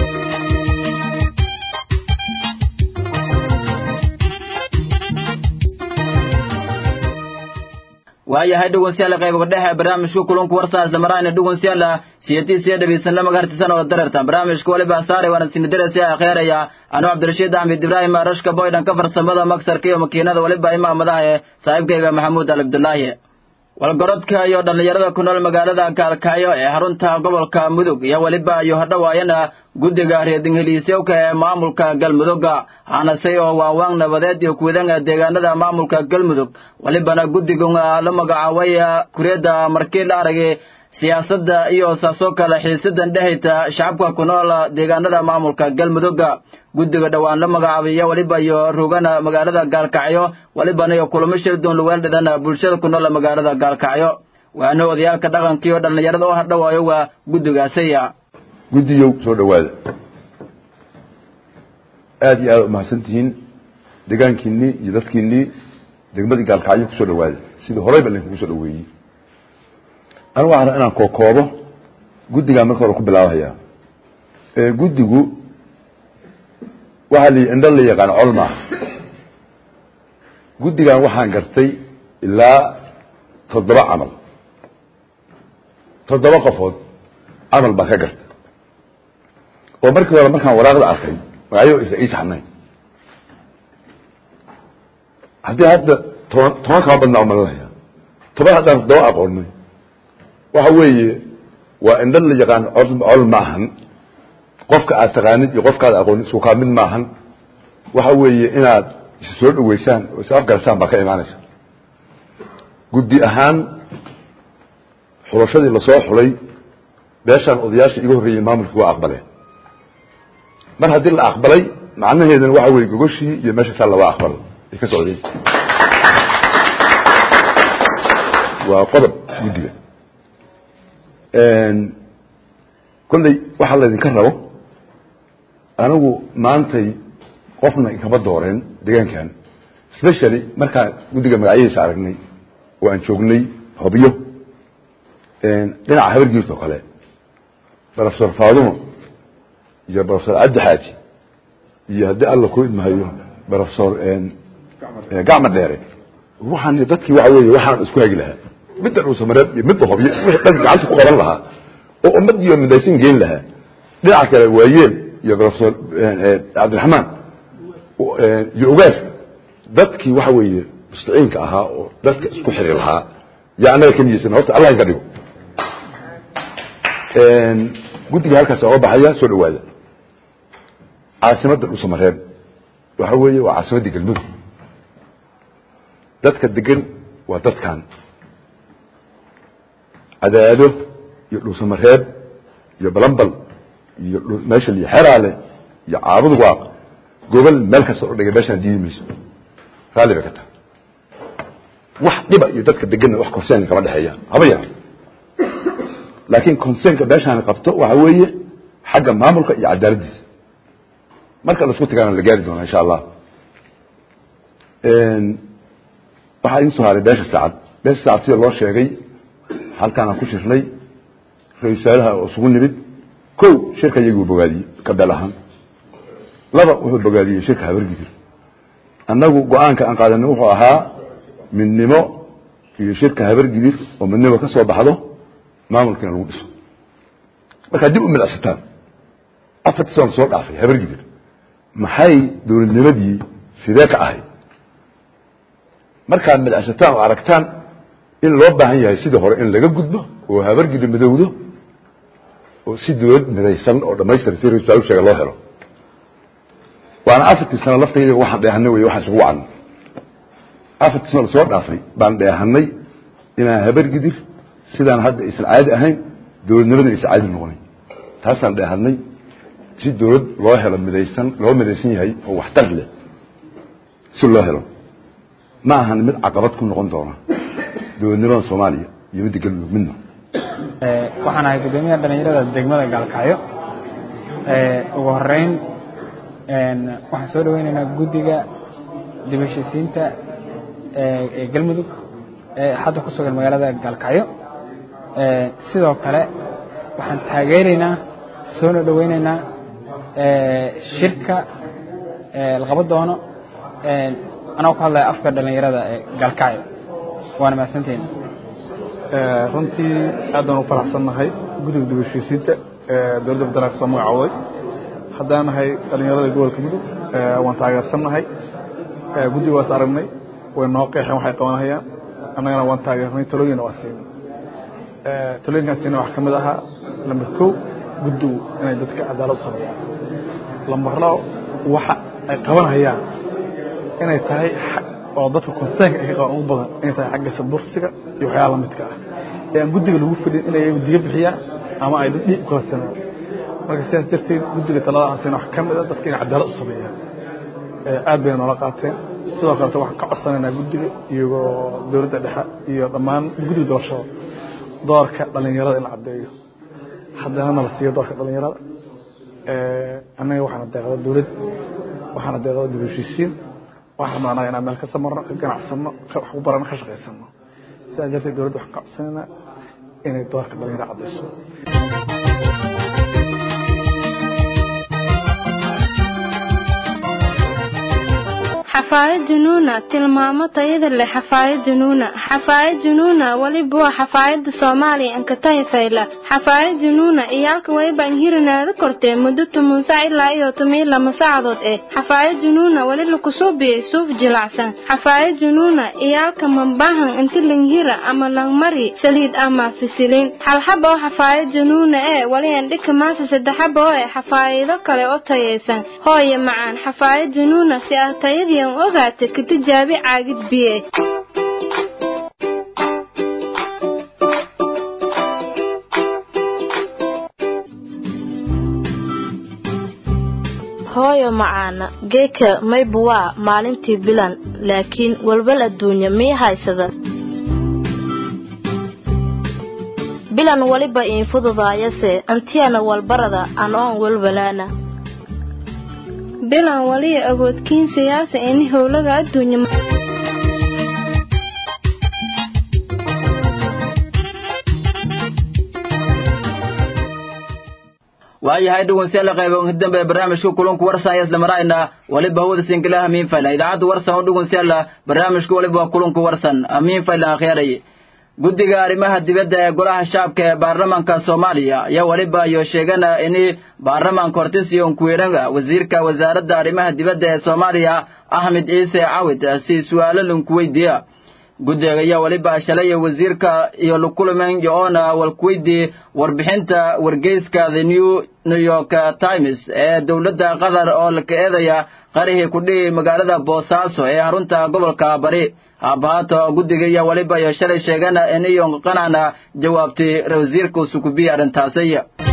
waayahay dhugunsiyaal qayb dhexe barnaamijka kulanka warsaas damaraan dhugunsiyaal siyati siyada bisan lama gartisan oo dararta barnaamijka waliba saaray waan sin darasiya akhiiraya anu Cabdirashiid Ahmed Ibrahim Arashka boydan ka farsamada maksarka iyo makiinada waliba imaamadaha saaxiibkayga Maxamuud Abdullaahi walgorodka iyo dhalinyarada ku nool magaalada Kaalkaayo ee xarunta gobolka Mudug iyo waliba iyo hadhawaayana guddiga reedingeliisowka ee maamulka Galmudug ana say oo waawaan nabadeed iyo kuwadanga deegaanada maamulka Galmudug walibana guddiga la magacaabay kureeda markii la aragay siyaasadda iyo saaso kala xiisadan dhexayta shacabka ku nool deegaanada maamulka Galmudug guddiga dhawaan la magacaabay waliba iyo rogana magaalada Gaalkacyo walibana iyo kulamo shirdoon lagu dhadana bulshada ku nool magaalada Gaalkacyo waana odayaalka dhaqanka iyo dhalinyarada oo hadhawaayo waa guddigaasaya guddiyow soo dhawaada aad iyo aad u mahadsantihiin deegaankiinii iyo dadkiinii degmadii Gaalkacyo ku soo dhawaada sida horeyba idinku soo dhaweeyay anigu waxaan inaan kookoobo guddiga marka hore ku bilaabaya ee guddigu waxa la indha la yaqaan culma guddigan waxaan gartay ilaa toddoba camal toddoba qofood camal baan ka gartay oo markii hore markaan waraaqda arkay magayo isa ii saxnay haddii hadda toban toban kama badnaa umalanaya toban haddaan toddoba aqoonnay waxa weeye waa indha la yaqaan col maahan qofka aad taqaanid iyo qofka aad aqoonid isku kaa mid maahan waxa weeye inaad is soo dhaweysaan oo is afgarasaan baa ka imaanaysa guddi ahaan xulashadii lasoo xulay beeshaan odayaasha iga horreeyey maamulkii waa aqbaleen mar haddii la aqbalay macnaheedana waxa weeye gogoshii iyo meesha saa laba aqbal ay ka socdeen waa qodob guddiga kolley waxaa laydinka rabo anigu maantay qofna inkama dooreen deegaankan especially markaan guddiga magacyadiisa aragnay oo aan joognay hobyo dhinaca habargiirta oo kale professor Faadumo iyo professor Cabdi Xaaji iyo haddii alla ku idmahayo professor Gacma Dheere waxaan dadkii waxa weeye waxaan isku hagi lahaa midda uu samareed iyo midda hobyo wixii dhan gacanta ku qaban lahaa oo ummad iyo midaysan geyn lahaa dhinaca kale waayeen iyo professor Cabdiraxmaan iyo ugaas dadkii waxa weeye mustaciinka ahaa oo dadka isku xiri lahaa yaa anaga ka niyeysan horta Allah inka dhigo guddiga halkaas oo baxaya soo dhawaada caasimadda dhuusamareeb waxa weeye waa caasimadda galmudug dadka degan waa dadkan cadaado iyo dhuusamareeb iyo balambal iyo meesha iyo xeraale iyo caabud waaq gobol meel kasta oo dhigay meeshaan diidi mayso raalli bay ka tahay wax dhiba iyo dadka deganna wax concern kama dhexeeya haba yar laakiin concernka meeshaan qabto waxa weeye xagga maamulka iyo cadaaladdiisa marka la isku tagaana la gaari doonaa insha allah waxaa idin soo haray beesha saacad beesha saacad sida loo sheegay halkaan aan ku shirnay ra-iisul wasaaraha oo isugu nimid kow shirka iyaguu bogaadiyey ka beel ahaan laba wuxuu bogaadiyey shirka habargidir annagu go-aanka aan qaadanay wuxuu ahaa midnimo iyo shirka habargidir oo midnimo ka soo baxdo maamulkiina lagu dhiso markaa dib u milacsataan afartii sano soo dhaafay habargidir maxay dowladnimadii sidee ka ahayd markaad milacsataan oo aragtaan in loo baahan yahay sidii hore in laga gudbo oo habargidir midowdo oo si dowlad midaysan oo dhamaystiran si ra-isul sheega loo helo waana afartii sano laftayda waxaan dheehanay wey waxaan isugu wacnay afartii sano soo dhaafay baan dheehanay inaan habargidir sidaan hadda aysan caadi ahayn dowladnimadana aysan caadi noqonayn taasaan dheehanay si dowlad loo helo midaysan loo midaysan yahay oo waxtar leh si loo helo ma ahan mid caqabad ku noqon doona dowladnimada soomaaliya iyo midda galmudug midna waxaan ahay guddoomiyaha dhalinyarada degmada gaalkacyo ugu horeyn waxaan soo dhaweynaynaa guddiga dib u heshiisiinta ee galmudug ee hadda ku sugan magaalada gaalkacyo sidoo kale waxaan taageeraynaa soona dhaweynaynaa shirka la qaban doono anaa ku hadlaya afka dhalinyarada ee gaalkacyo waana mahadsantihiin runtii aad baan u faraxsannahay guddiga dib u heshiisiinta ee dowladda federaalka soo magacooday haddaan nahay dhalinyarada gobolka mudug waan taageersannahay guddiga waas aragnay way noo qeexeen waxay qabanahayaan annagana waan taageernay talooyina waa siinay talooyinkaan siinay waxaa ka mid ahaa lambar kow guddigu inay dadka cadaalad sameeyaan lambar labo waxa ay qabanahayaan inay tahay oo dadka concernka ay ka qaban ugu badan inay tahay xagga sadbursiga iyo waxyaala lamidka ah ee aan guddiga lagu fidin inay iyagu diga bixiyaan ama ay dad dhiib kala sanaan marka sidaas darteed guddiga talada aan siina wax ka mid a dadka inay cadaalad u sameeyaan aad bayna noola qaateen sidoo kaleta waxaan ka codsanaynaa guddiga iyagoo dowladda dhexe iyo dhammaan guddiga doorashada doorka dhalinyarada in la caddeeyo haddana nala siiyo doorka dhalinyarada annaga waxaana deeqda dowlad waxaana deeqda dib u heshiisiin waxaan maanaha inaan meel ka samarno ka ganacsano wax ku barano ka shaqaysano sidaas darteed dowladda waxaan ka codsanaynaa inay doorka dhalinyarada caddeyso xafaayad junuuna tilmaamo tayada leh xafaayad junuuna xafaayad junuuna waliba waa xafaayada soomaaliya ankatahay fayla xafaayad junuuna iyaalka waliba inhirinaada kortee muddo toban saac ilaa iyo toban lama saacadood eh xafaayad junuuna wali lagu soo biyey suuf jilacsan xafaayad junuuna iyaalka mambahan inti langhira ama langmari saliid ama fisilin halxaba oo xafaayad junuuna ee wali andhika maasa saddexaba oo eh xafaayado kale oo tayeysan hooye macaan xafaayad junuuna si ah tayadii ogaate ka tijaabi caagid biye hooyo macaana geeka maybu waa maalintii bilan laakiin walbal adduunya mii haysada bilan waliba iin fududaayase antiyana walbarada anoon walwalaana bilan waliya awoodkiin siyaasa ini howlaga adduunya waayahay dhegeystayaal qaybo dambe barnaamijka kulanka warsan ayaa isla marayna waliba hawada singilaha amiin fayla idaacadda warsan oo dhegeystayaal barnaamijka waliba kulanka warsan amiin fayla akhiray guddiga arrimaha dibadda ee golaha shacabka ee baarlamaanka Soomaaliya ayaa waliba iyo sheegana in baarlamaanka hortiisiyo kuweeranga wasiirka wasaaradda arrimaha dibadda ee Soomaaliya Ahmed Ciise Caawid si su'aalo lan ku weydiiya guddiga ayaa waliba shalay wasiirka iyo lukulman yoona walkuweydi warbixinta wargeyska The New New York Times ee dawladda Qatar oo la kaeedaya qarihii ku dhigay magaalada Boosaaso ee xarunta gobolka Bari haabaato guddiga ayaa waliba iyo shalay sheegana in iyo qanana jawaabtay wasiirka Sukubi arrintaasi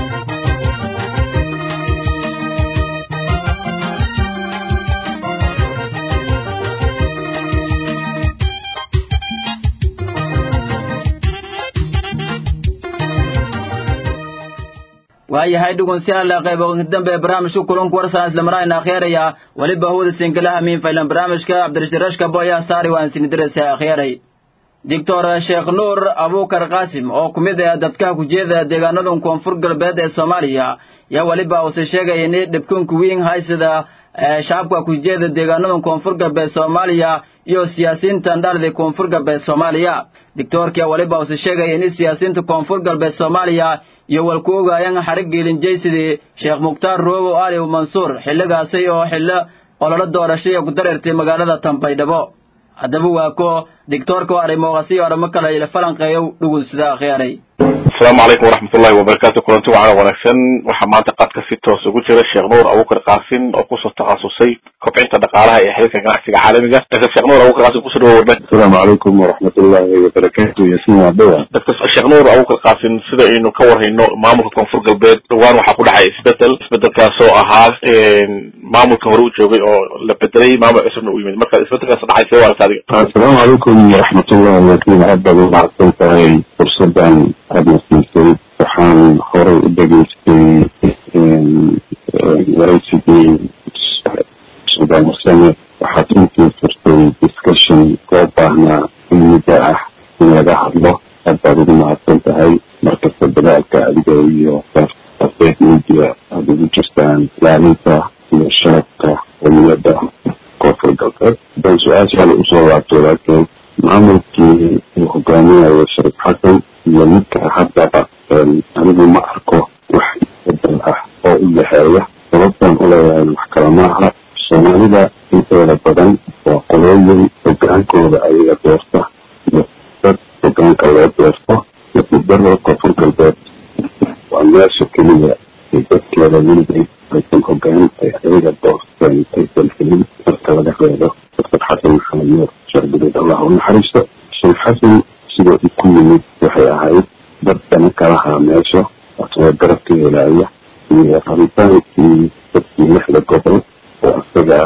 waayahay dhugunsiyaal qaybo dambe barnaamijka kulanka warsan isla marayna akhiiraya waliba hawada singalaha min faylan barnaamijka Cabdirashid Boya Saari waan sinidiraysa akhiiray Doctor Sheikh Noor Abukar Qasim oo kumid ah dadka ku jeeda deegaanada koonfur galbeed ee Soomaaliya ya waliba uu sheegay in dhibkan ku weyn haysada shacabka ku jeeda deegaanada koonfur galbeed Soomaaliya iyo siyaasiyiinta dhalada koonfur galbeed Soomaaliya Doctorka waliba uu sheegay in siyaasiyiinta koonfur galbeed Soomaaliya iyo walku ogaayeen xarig gelin jeysidi Sheikh Muqtar Roobo Ali Mansour xilligaasi oo xillo olole doorasho ku dareertay magaalada Tanbaydhabo hadaba waa ko Doctorka arrimo qasi arimo kale ila falanqeeyo dhugunsida akhiiray السلام عليكم ورحمة الله وبركاته كلنتي وعلى ونكسن وحمانت قد كسيتو سوجر الشيخ نور أبو كر قاسم أو قصة تخصصي كبعين تدقالها يحيى كجناحي عالمي جا لكن الشيخ نور أبو كر قاسم قصة هو البيت. السلام عليكم ورحمة الله وبركاته ياسين عبدالله. لكن الشيخ نور أبو كر قاسم سيدا إنه كور إنه مامور كونفور البيت وان وحقول حي إثبتل إثبتل كاسو أهاز مامور كهروج جوي أو لبدري مامور اسمه ويمين مركز إثبتل كاسو حي سوى على تاريخ. السلام عليكم ورحمة الله وبركاته عبدالله معكم فهي فرصة عن هذا السيد waxaan horay u dhageystay waraysigii Suudaan Mursane waxaad intii furtay discussion koo baahnaa in muddo ah in laga hadlo haddaad ugu mahadsan tahay markasta dadaalka adiga iyo afeed media aad ugu jirtaan ilaalinta iyo sharafka waliyada koonfur galbeed haddaan su-aashaale usoo laabto laakiin maamulkii uu hogaaminayo Shariif Xasan iyo midka haddaba anigu ma arko wax isbedel ah oo u dhexeeya sababtan u leeyahay wax kala maaha Soomaalida inteeda badan waa qolooyin hogaankooda ayaga doorta iyo dad hogaanka loo doorto isbedelo koonfur galbeed waa meesha keliya dadkeeda weligeed aysan hogaan ay ayaga doorteen aysan helin marka laga reebo Doctor Xasan Maxamed Nuur sharbigeed allah u naxariisto Sheikh Xasan sidoo ku yimid waxay ahayd dadkana kalaha meesha asoo garabka helaya iyo rabitaankii dadkii lixda gobol oo asaga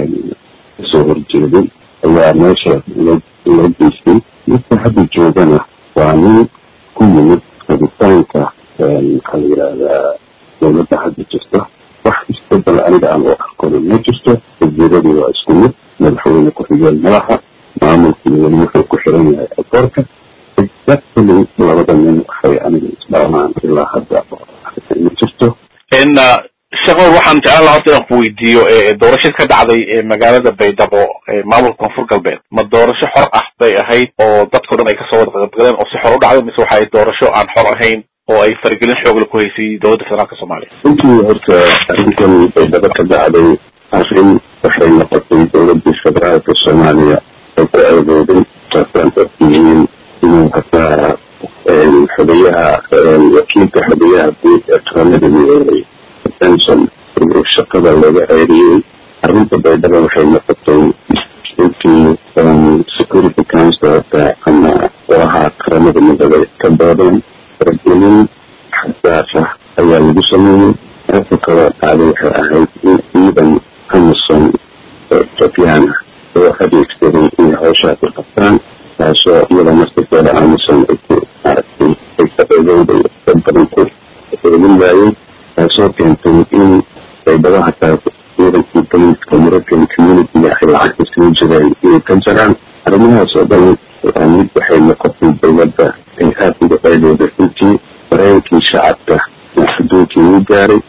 soo horjeeday ayaa meesha loo geystay midka hadda joogana waa nin ku yimid rabitaanka maxaa la yidhahdaa dowladda hadda jirta wax isbedel aniga aan u arkona ma jirto wasiiradii waa isku mid madaxweyne ku-xigeen madaxa maamulkii weli wuxuu ku xiran yahay adoorka exactly labada nin waxay aniga isdhaamaan ilaa hadda ma jirto in shaqada waxaan jeclaan lahaa inaan ku weydiiyo doorashada ka dhacday ee magaalada Baydhabo ee maamulka koonfur galbeed ma doorasho xor ah bay ahayd oo dadku dhan ay ka soo wada qaybgaleen oo si xor u dhacday mise waxay doorasho aan xor ahayn oo ay faragelin xoog leh ku haysay dowladda federaalka Soomaaliya intii horta arrintan Baydhabo ka dhacday arrin waxay noqotay dowladda federaalka Soomaaliya oo ku adeegay taasaan dadkiin inuu hataa xubnaha wakiilka xubnaha guud ee qaramada midoobay attention inuu shaqada laga ceeriyey arrinta Baydhabo waxay noqotay intii security councilka ama golaha qaramada midoobay ka doodeen faragelin xasaas ah ayaa lagu sameeyey arrinta kaloo dhacday waxay ahayd in ciidan Amazon Ethiopiana oo adeegsaday inay hawshaasi qabtaan taasoo iyada markasta Amazon ay ku aragtay ay shaqadooda dad badan ku eegin waayey taasoo keentay in Baydhabo hataa ciidankii booliiska American community-ga ay lacagta sii jireen inay ka jaraan arrimahaas oo dhan mid waxay noqotay dowladda ay aad uga qaydooda intii dareenkii shacabka xuduudkii u gaaray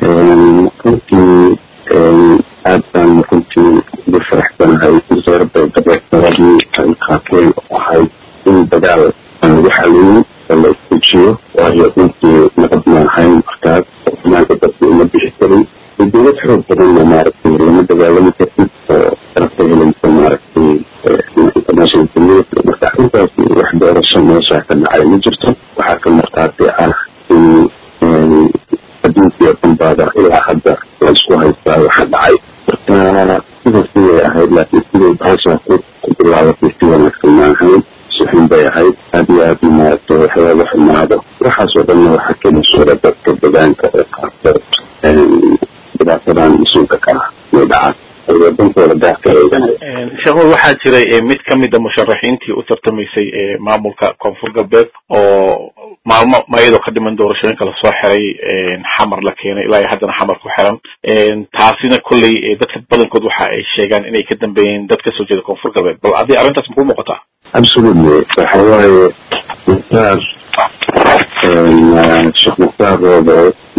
runtii aad baan runtii ugu faraxsanahay reer Baydhabo sababtii ay qaateen waxay in dagaal aan lagu xalinin oo la iskujiyo waayo runtii nabad ma ahayn markaas maanta dadka uma bixi karin dowlad xoog badanna maaragtay lama dagaalami kartid oo darafta helaysa maaragtay international community marka dhacay ma jirto waxaa ka markaati ah in adduunkiiyo dhanbaada ilaa hadda la isku haystaa waxa dhacay marka sida siday ahayd laakiin siday bahasha ku bilaabatay si wanaagsan ma ahayn suxin bay ahayd aad iyo aad imaado waxyaaba xumaado waxaasoo dhanna waxaa keeni suura dadka deegaanka oo qaarkood dhibaatadan mas-uulka ka ah may dhacaan wadankooda gaarka eeganaya sheekhood waxaa jiray mid kamid a musharaxiintii u tartamaysay maamulka koonfur galbeed oo maalmo mayadoo ka dhiman doorashooyinka lasoo xiray xamar la keenay ilaa haddana xamar ku xiran taasina kolley dadka badankood waxa ay sheegaan inay ka dambeeyeen dad kasoo jeeda koonfur galbeed bal adii arrintaas makuu muuqataa absolutely waxa waaye mukhtaar sheekh mukhtaar roobo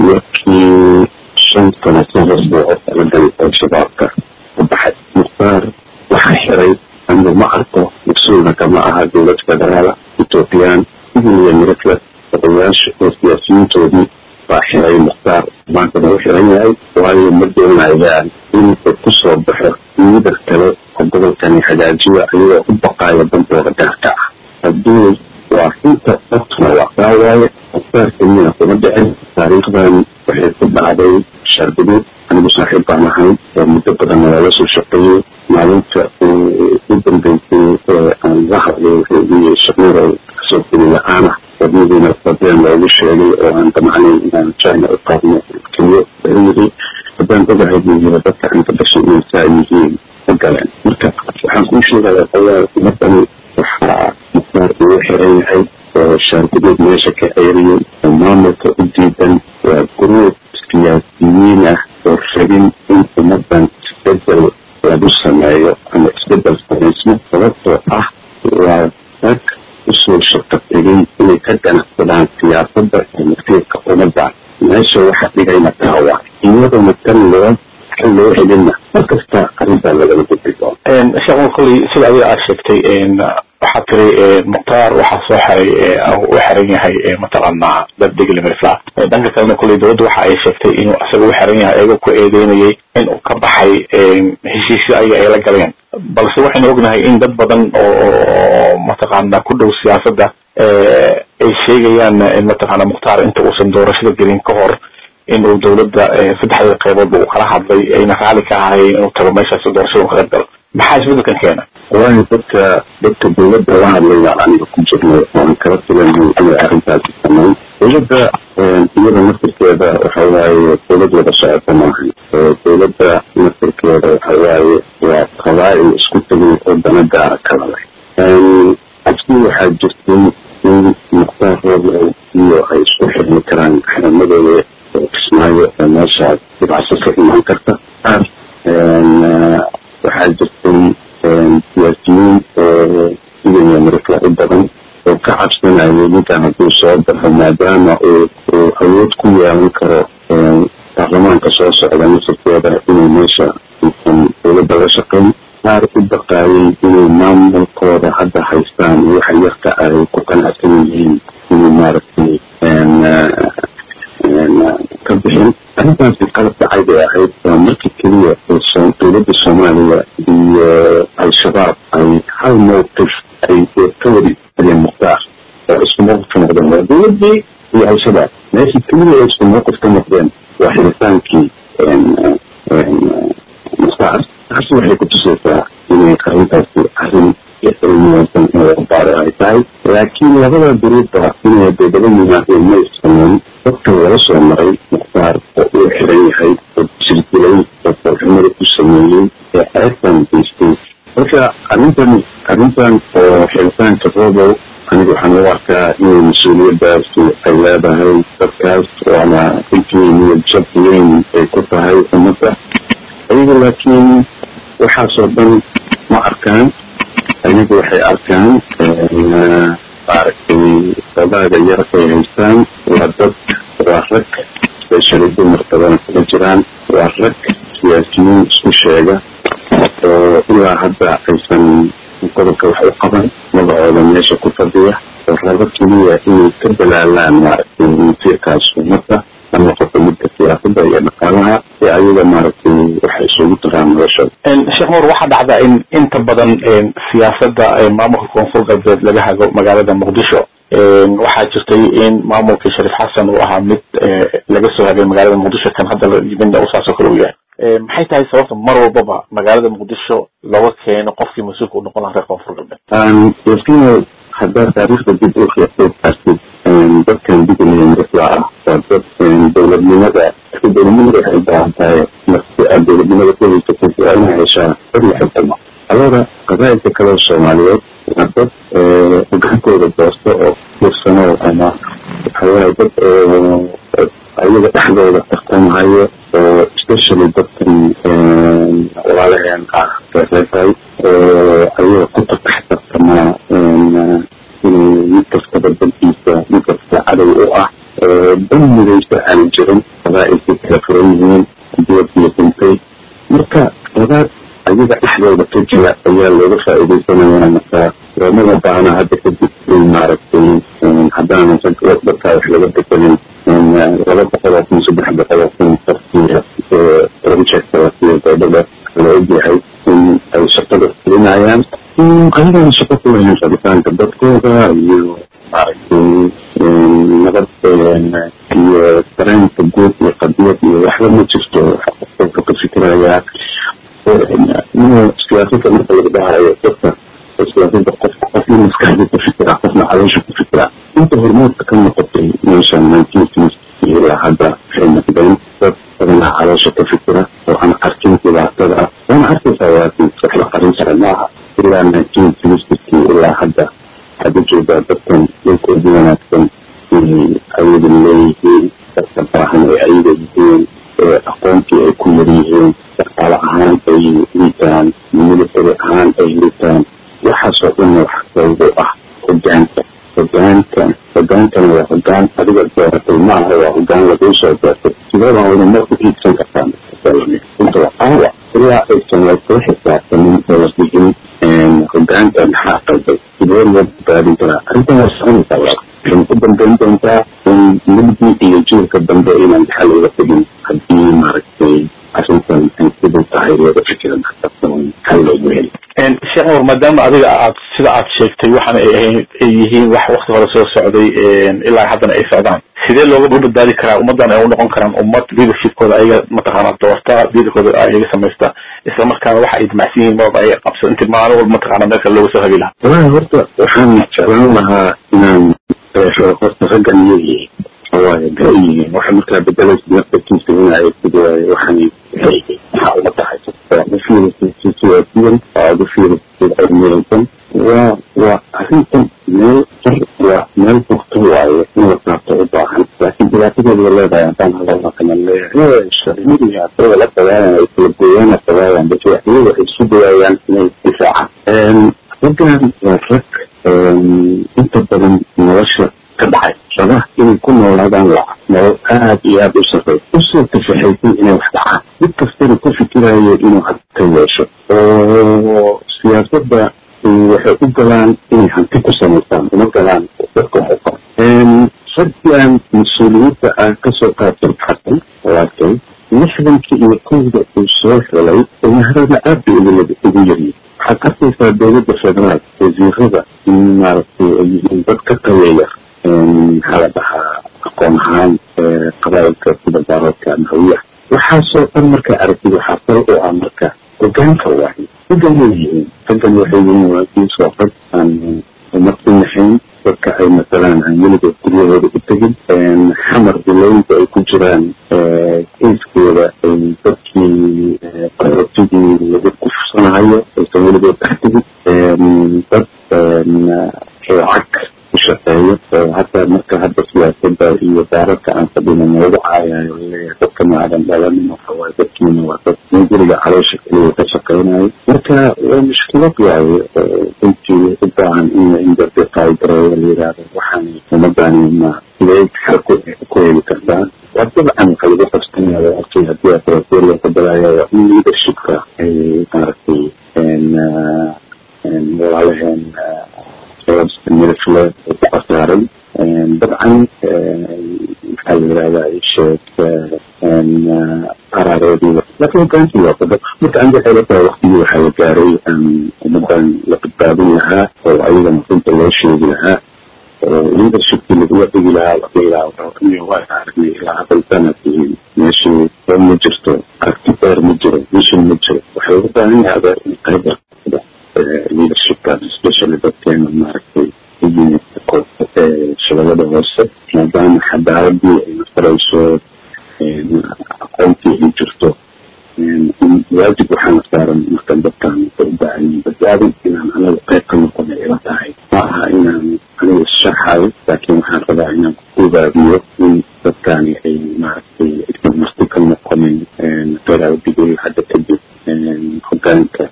markii shan sano soo horsoo talagalay al-shabaabka u baxay mukhtaar waxaa xiray ama ma arko mas-uulna kama aha dowlad federaala ethoobiyan iyo mirifle odayaasha oo siyaasiyiintoodii baa xiray mukhtaar maantana u xiran yahay waayo ma doonayaan inuu kusoo baxo liidar kale oo gobolkani hagaajiya iyagoo u baqaaya dantooda gaarka ah haddii waa inta dadkuna waa kaa waaye mukhtaar keliyana kuma dhicin taariikhdan waxay ku dhacday shaarbiduud anigu saaxiib baan ahay oo muddo badanna loola soo shaqeeyey maalinta u dambeysay aan la hadlay wuxuu iyey shaqnirow kasoo geli la-aana wadnadiina badeen loogu sheegay oo aan damacnay inaan china u qaadno keliyo wuxuu yidhi haddaan ogahay buu yiri dadka inta dhashay inay saa yihiin ma galeen marka waxaan kuu sheegaya ayaa umadani waxaa mukhtaar ugu xiran yahay oo shaarbiduud meesha ka ceeriyey oo maamulka u diidan waa guruub siyaasiyiin ah oo rabin in ummadan isbedel lagu sameeyo ama isbedel samaysmo sababtoo ah waa rag usoo shaqo tegay inay ka ganacsadaan siyaasadda iyo masiirka ummadda meesha waxa dhigayna taawa iyadana kan loo xal loo celinna markasta arrintaa lagala gudbi doono sheekh kolley sida adiga aad sheegtay waxaa tiri mukhtaar waxaa soo xiray u xiran yahay mataqaanaa dad degli mirifla dhanka kalena kolley dowladda waxa ay sheegtay inuu isaga u xiran yahay ayaga ku eedeynayay in uu ka baxay heshiisyo ayaga ay la galeen balse waxaynu ognahay in dad badan oo mataqaana ku dhow siyaasadda ay sheegayaan mataqaana mukhtaar inta uusan doorashada gelin ka hor inuu dowladda saddexda qayboodba uu kala hadlay ayna raali ka ahaayeen inuu tago meeshaas doorashada ka qayb galo maxaa isbedelkan keena waayo dadka dadka dowladda la hadlaya aniga ku jirnay oo aan kala filanay inay arrintaasi sameyn dowladda iyada naftirkeeda waxa waaye dowlad wada socota maahan dowladda naftirkeeda waxa waaye waa qabaa'il isku tegay oo dana gaara kala leh cabsi waxaa jirtay in mukhtaar roobo iyo ay isku xirmi karaan xaramadooda kismaayo ee meesha dibcaso ka imaan karta qaar waxaa jirtay siyaasiyiin oo sigaya marifla u badan oo ka cabsanayo ninkan hadduu soo baxo maadaama uu uu awood ku yeelan karo baarlamaanka soo socda nafirkeeda inay meesha aysan dowladda la shaqeyn qaar u baqaayay inay maamulkooda hadda haystaan iyo waxa yarka ay ku qanacsan yihiin inay maaragtay ka bixin arrintaasi qalab dhacay bay ahayd waa markii keliya dowladda soomaaliya iyo al-shabaab ay hal mawqif ay ka wadi adeen mukhtaar oo isku mawqif ka noqdeen waa dowladdii iyo al-shabaab meeshii keliya ay isku mawqif ka noqdeen waa xiritaankii mukhtaar taasi waxay ku tusaysaa inay arrintaasi arrin cilmiyasan in lagu baaro ay tahay laakiin labada duruubba inay dowlada yimaadeen ma issameyn dadka laga soo maray mukhtaar oo uu xiran yahay oo jirdilay oo foolxumada ku sameeyey ee ceebtan geystay marka arrintan arrintan oo xiritaanka roobow aniga waxaan u arkaa inay mas-uuliyadaasi ay leedahay dadkaas waana intii niyad jab weyn ay ku tahay ummadda ayaga laakiin waxaasoo dhan ma arkaan ayagu waxay arkaan maaragtay odaaga yar ay haystaan waa dad waa rag especially dumarkadana kuma jiraan waa rag siyaasiyiin isku sheega oo ilaa hadda aysan gobolka wax u qaban magacooda meesha ku fadhiya oo rabo keliya inay ka dalaalaan maaragtay masiirkaas ummadda ha noqoto midka siyaasadda iyo dhaqaalaha ee ayaga maaragtay waxay isugu daraan noloshooda sheekh nuur waxaa dhacda in inta badan siyaasadda maamulka koonfur galbeed laga hago magaalada muqdisho waxaa jirtay in maamulkii Shariif Xasan uu ahaa mid laga soo hagay magaalada Muqdisho kan hadda midna uu saasoo kale u yahay maxay tahay sababta mar walbaba magaalada Muqdisho looga keeno qofkii mas'uulka u noqon lahaa reer Koonfur Galbeed yaskiin hadda taariikhda dib u fiirsato dadkan digniin isla ah waa dad dowladnimada dowladnimada waxay u baahan tahay marka aad dowladnimada ku haysato waa inay heshaa dad la xukuma alooda qabaa'ilka kale oo Soomaaliyeed waa dad hogaankooda doorto oo fiirsano ama waxawaaye dad ayaga dhexdooda tartamahayo oo especially dadkan walaalaheen ah reereefay ayaga ku tartaxtartamaa mid kastaba dantiisa mid kasta cadow u ah danmidaysa aan jirin qabaa'ilkay kala furan yihiin diyad iyo dintay marka qabaad ayaga dhexdooda ka jira ayaa looga faa'iidaysanayaa marka loomada baahna hadda kadib in maaragtay haddaanan dadkaa wax laga bedelin laba boqol oo kun saddex boqol oo kun farkiya projectka lasiiyo goobada la ogyahay in ay shaqada fulinayaan ayagana shaqo ku lahayn rabitaanka dadkooda iyo maaragtay nabad iyo dareenka guud iyo qadiyad iyo waxba ma jirto qofka ka fikirayaa inuu siyaasada marka laga dhahayo dadka siyaasada qofka qofna maskaxda ku fikira qofna caloosha ku fikira inta hormoodka ka noqotay meeshan nineteen sixty ilaa hadda waxay noqdeen dad badana caloosha ka fikira oo aan arkin dhibaatada waana arkaysaa waatii wax la qarin kara maaha ilaa nineteen sixty ilaa hadda hadda joogaa dadkan dhulkoodii wanaagsan ayaga leeyihiin dadka baahan ay ayaga yihiin aqoontii ay ku yar yihiin dhaqaale ahaan ay liitaan military ahaan ay liitaan waxaasoo dhan wax sabab u ah hogaanka hogaanka hogaankana waa hogaan adiga dooratay maaha waa hogaan laguu soo doortay sidee baan weli mar ku iibsan kartaa inta waa aawa ilaa aysan la soo xisaabtanin oo la digin hogaanka maxaa qalday sidee loo badbaadin karaa arrintan waa soconaysaa waa waxayna ku dambeyn doontaa in milgii iyo jiilka dambe inaan xal uga tegin haddii maaragtay arrintan ay siduu tahay looga fikiran xal loogu heli sheekh Umar maadaama adiga aad sida aad sheegtay waxaan ay yihiin wax waqti hore soo socday ilaa haddana ay socdaan sidee looga badbaadi karaa ummadan ay u noqon karaan ummad leadershipkooda ayaga mataqaanaa doorta leaderkooda ayaga samaysta isla markaana waxa ay damacsan yihiin maba ay qabsan intii maalin walba mataqaanaa meelka looga soo hagi lahaa walahi horta waxaan jeclaan lahaa inaan horta raggan iyagiin waayo gayihiin waxa markaa bedelaysa naftarkiisa ina ay sidaayo waxaan maxaa uma tahay u fiirisa siyaasiyan aad u fiirisa cilmiyeysan waa waa arrintan meel waa meel bugto waayo in la saabto u baahan laakiin dhibaatadeeda leedahay haddaan hadalakana leeyahay sharimadiii asagoo la dagaalan ay kala gooyaana dagaalan bas iyaga waxay isu dayaayaan inay difaacaan raggan waa rag inta badan nolosha ka dhacay raba inay ku noolaadaan lacag nolol aad iyo aad u sarreey usoo tafaxaysan inay wax dhacaan mid kastana ku fikirayo inuu hanti ka yeesho oo siyaasadda waxay u galaan inay hanti ku samaystaan uma galaan dadka xuqa raggan mas-uuliyadda aan kasoo qaatay xasan walaakay lixdankii iyo kowda uu soo helay umaharada aad bay ugu yaryiin waxaad arkaysaa dowladda federaal wasiirada in maaragtay ay yihiin dad ka qayeeya maxaa la dhahaa aqoon ahaan qabaa'ilka sida baaroodka nahawiya waxaasoo dhan markaa aragtid waxaa sal u ah marka hogaanka waayo raggan way yihiin raggan waxay yihiin waakiis waa rag aan umad ku naxayn dadka ay masalaan aan weligood guryahooda u tegin xamar bilooyinka ay ku jiraan kayskooda ay dadkii qaxootigii lagu kufsanahayo aysan weligood dhex tegin dad lacag ku shaqeeyo oo hataa marka hadda siyaasada iyo baararka aan fadhina noogu caayayo leeyahay dadka maadan dhalanin waxawaaye dadkiina waa dad in guriga caloosha keliya ka shaqeynayo marka waa mushkilad waaye runtii u baahan in in dadka qaaydareeyo la yidhaahdo waxaan ummadani ma sideed xal ku heli kartaa waa dabcan waxa lagu qabsanaya arkay haddii aad loo qabalaya waa in leadershipka ay maaragtay walaalaheen milifle ku qasaaray dabcan maxaa la yidhahdaa isheeg qaraareedii laakiin hogaankii waa qodab marka aniga waxay la tahay waktigii waxaa la gaaray ummadan la badbaadin lahaa oo ayagana runta loo sheegi lahaa leadership اللي هو تيجي لها إلى وطنية واحدة إلى هذا السنة ماشي مجرته أكتر مجرد مش المجرد وحيوطا هذا هذا leadership كان especially that كان معرفة يجي تقول شغلة بوسط مدام حد عادي مثلا يصير أقومتي مجرته واجب وحنا صار مكان بكان تبعني بدأت إن أنا لقيت نقطة إلى تاعي معها إن أنا الشحاي لكن وحنا قدر إن كوبا بيو من بكاني أي معرفة مستقل مقامين نطلع بدي حتى تبي خدانك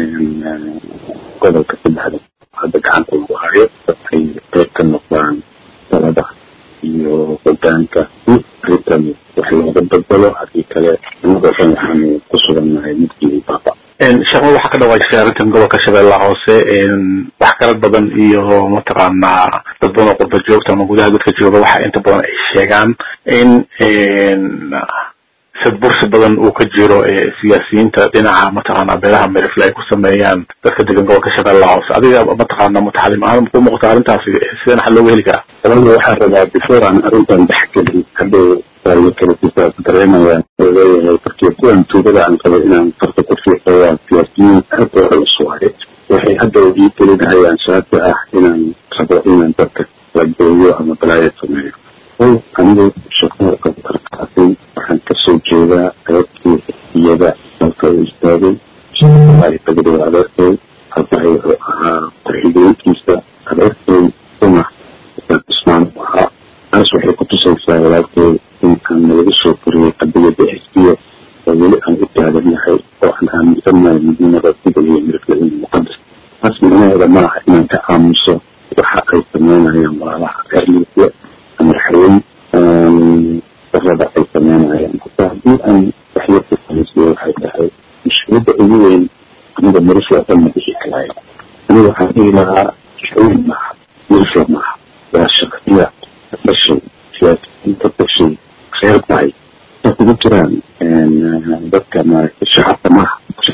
قدر كتب هذا هذا كان الوهاية في لقيت النقطة ثلاثة iyo hogaanka ritami waxa laga bedelo hadii kale inagoo waxaan ku sugannahay midkii baba een shaqo waxa ka dhawaysay arintan gobolka Shabeellaha Hoose een wax kala badan iyo mataqaanaa dad badan oo qurba joogta ama gudaha dadka jooga waxa inta badan ay sheegaan in een sadbursi badan uu ka jiro ee siyaasiyiinta dhinaca mataqaanaa beelaha meelflay ku sameeyaan dadka degan gobolka Shabeellaha Hoose adiga mataqaanaa mutaxalim aan ku muuqata arintaasi sideen xal looga heli karaa أنا واحد رجع بسرعة أنا أريد أن أحكي هذا ذلك الكتاب درينا وهذا تركيب أن تبدأ عن قبلنا أن ترتكب في حياة سياسيين حتى الصواريخ وحي هذا ودي تريد هاي أنشاء أحيانا خبرين أن ترتكب لجوية أما بلاية سمعية وأنا شكرا قد تركاتي وحن كسو جيدا أيضا يدا نلقى إجتابي هاي تقدر على أرسل حتى هي تحيدين كيسا على أرسل سمع اسمان وها أنا وحي كنت سوف ولكن إن كان لغسو كريه قبية بحسية ولي أن إتهاد النحي وأنها مسمى المدينة رتيبة هي مركز المقدس أسمى أنا إذا ما حكنا كعامسة وحقا يسمينا هي الله أهلي أمر حرين وغدا يسمينا هي مقدس أن تحيط الفلسية وحيدها مش مدى إليين عند مرسوة أتم بشكل عام أنا وحقي لها شعور معها مرسوة معها الشخصية تشي سياسي تشي خير بعيد تذكران ان ذكر ما الشعب ما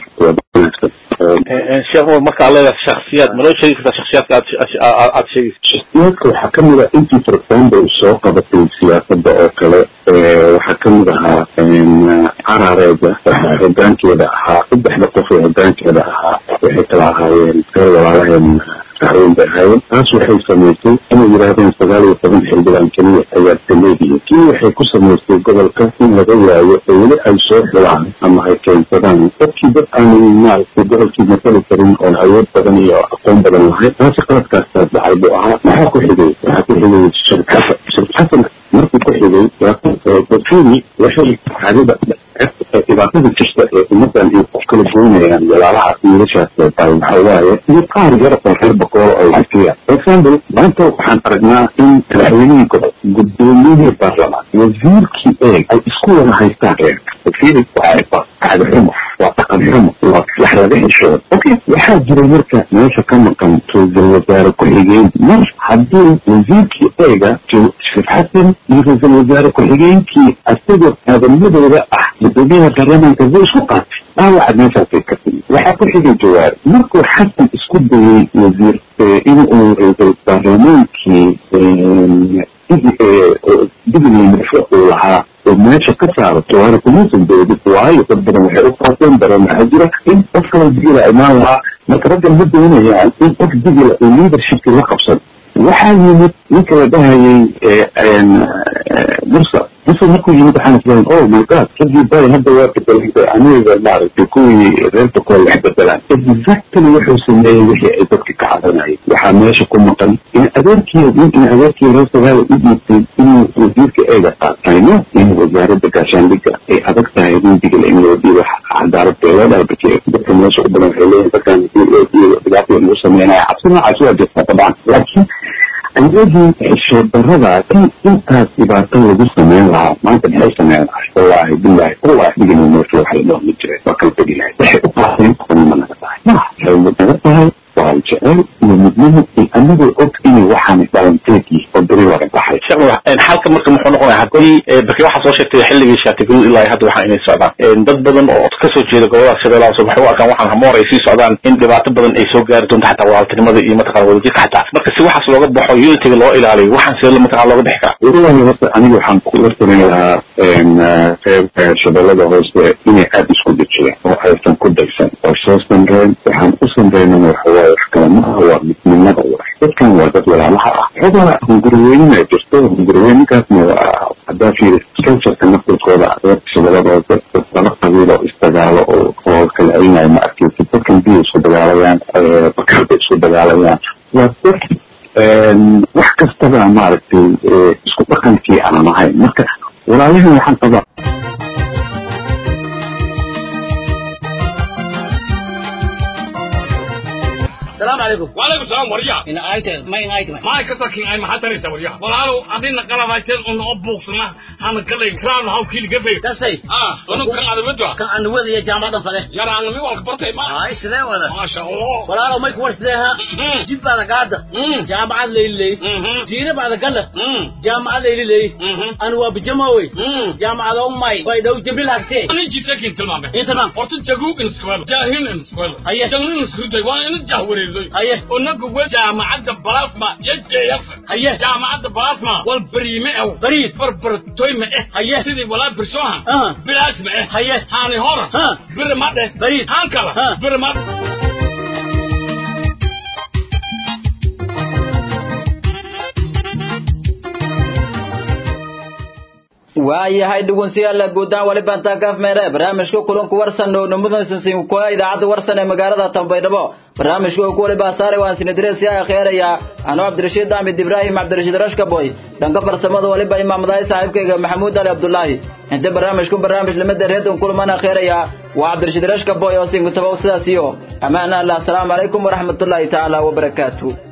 الشيخ هو مكة على الشخصيات ملوش شيء في الشخصيات عاد شيء شخصيات وحكم لها انت فرقان بالسوق بس السياسة بأوكلا وحكم لها ان عراريجة هدان كده ها ادح لقفة هدان كده ها وحيك لها هاي وعليهم تعلم بهاي ناس وحي سميتي أنا يرادين سجال وطبعا حلبان كنية أيات تليبية كي وحي كسميتي قبل كثير لغاية يقولي أي شيء بلعن أما هاي كين تباني أكيد أنا الناس يقول كي مثل كريم أو العيوب بدنية أقوم بدن وحي ناس قرأت كاستاذ بحي بوعاء ما حكو حدي حكو حدي الشركة الشركة مركو حدي وفيني وحي حديبة إذا كنت تشتغل مثلا كل جونة يعني ولا راح يرشح طيب حواية يقار جرب الحرب بقول أو حكية example ما أنت حنقرنا إن الحويني كده قدومي البرلمان وزير كي إيه الإسكول أنا هيستعرق وفيني وعارفة هذا حمر وأعتقد حمر وحرده الشغل أوكي وحاجة جريرك ماشي كم كم توزر وزارة كحيجين مش حدين وزير كي إيه شوف حسن يوزر وزارة كحيجين كي أستدر هذا المدى ده بدونها كرامة كذا شو قات ما واحد ما فات كثير وحكوا حاجة جوار مركو حتى اسكت بي وزير إنه البرلمان كي يجي يجي من فوق وها وماشي كسر الطوارئ كنوزن بالطوارئ يقدر وحيد فاطم برا محجرة إن أفكر الدجيلة إمامها ما ترد المدة هنا يعني إن أفكر الدجيلة الليدر شيء لقب صد وحاجة يمكن بها مرسل مثل نكون يمد حنا فلان أوه ماي جاد تجي بالي هذا وقت اللي أنا إذا بعرف يكون رنت كل واحد بلان exactly وحي سنة وحي أدرك كعادنا وحماش يكون مقل إن أدرك يمكن أدرك رأس هذا ابن إنه وزير كأجا أيوة إنه وزارة بكاشان بك إيه أدرك تهيئين بك لأنه وزير عدارة بلاد بك بك الناس قبل حلين بكان بلاقي المسلمين عصرنا عشوة جسنا طبعا لكن عندي الشيء هذا انت اذا كان لسه ما ما انت بحيث انا والله بالله والله بيجي من المشروع حلو مجري فكرت بيه احنا ما نعرف لو تذكرت والجهل ومدمنه الامر الاوكسي وحن بلانتيكي قدري ورا بحيث sheekh halka marka muxuu noqonayaa hadii baki waxa soo sheegtay xilligii shaatigu ilaa hadda waxa inay socdaan dad badan oo ka soo jeeda gobolka Shabeellaha soo baxay arkaan waxaan hamoor ay sii socdaan in dhibaato badan ay soo gaari doonto xataa walaaltinimada iyo mataqaan wadajirka xataa marka si waxaas looga baxo unity loo ilaaliyo waxaan si la mataqaan looga bixi karaa wallahi horta aniga waxaan ku leeyahay in qeybta Shabeellaha hoose inay aad isku dejiyaan oo aysan ku daysan oo soo sanreen waxaan u sanreynaa waxa waaye wax kale ma aha waa midnimada wax dadkan waa dad walaalaha ah xubnaha hunguriyeen ay jirto hunguriyeenkaasna waa hadaa fiir culture-ka naftirkooda Shabeellaha hoose dad qabiilo istagaalo oo kala aynay ma arkaysid dadkan biyo isku dagaalayaan bakarka isku dagaalayaan waa dad wax kastaba maaragtay isku dhaqankii aan ahayn marka walaalahan waxaan qabaa السلام عليكم وعليكم السلام ورجع إن آيته ما إن آيته ما كتاكين أي محترم سوريا والله أدينا قلنا هايتين أن أبوك سنا هن كله كرام هاو كيل جفي تسي آه أنا كان على بدوا كان عند ولد يا جامعة فله يا رانغ مي والكبرتي ما هاي سلام ولا ما شاء الله والله ما يكون سلها جيب على قاعدة جامعة ليلي جينا بعد قلة جامعة ليلي أنا وبجماوي جامعة أمي ويدو جبل هكتي أنا جيت لكن تمام إنت تمام أرتو جاكوك إنسكوال جاهين إنسكوال أيه جاهين إنسكوال وأنا جاهوري أيه ونقول جامعة بلاسما يجي يفر أيه جامعة بلاسما والبريمة أو بريد بربر تويمة أيه سيدي ولا برسوها آه بلاسمة أيه هاني هورا ها برمادة بريد هانكلا برمادة waayahay dhugunsiyaal guudaan waliba inta ka fmeeray barnaamijka kulanku warsan oo numudan siin ku idaacada warsan ee magaalada Tanbaydhabo barnaamijka ku waliba saaray waan sinadrees yaa khayriya ana Abdirashiid Ahmed Ibrahim Abdirashiid Rashka boy dhanka farsamada waliba imaamadaay saaxiibkayga Maxamuud Ali Abdullaahi inta barnaamijku barnaamij lamada reedan kulmana khayriya waa Abdirashiid Rashka boy oo siin ku tabaw sidaas iyo amaana Allah assalamu alaykum wa rahmatullahi ta'ala wa barakatuh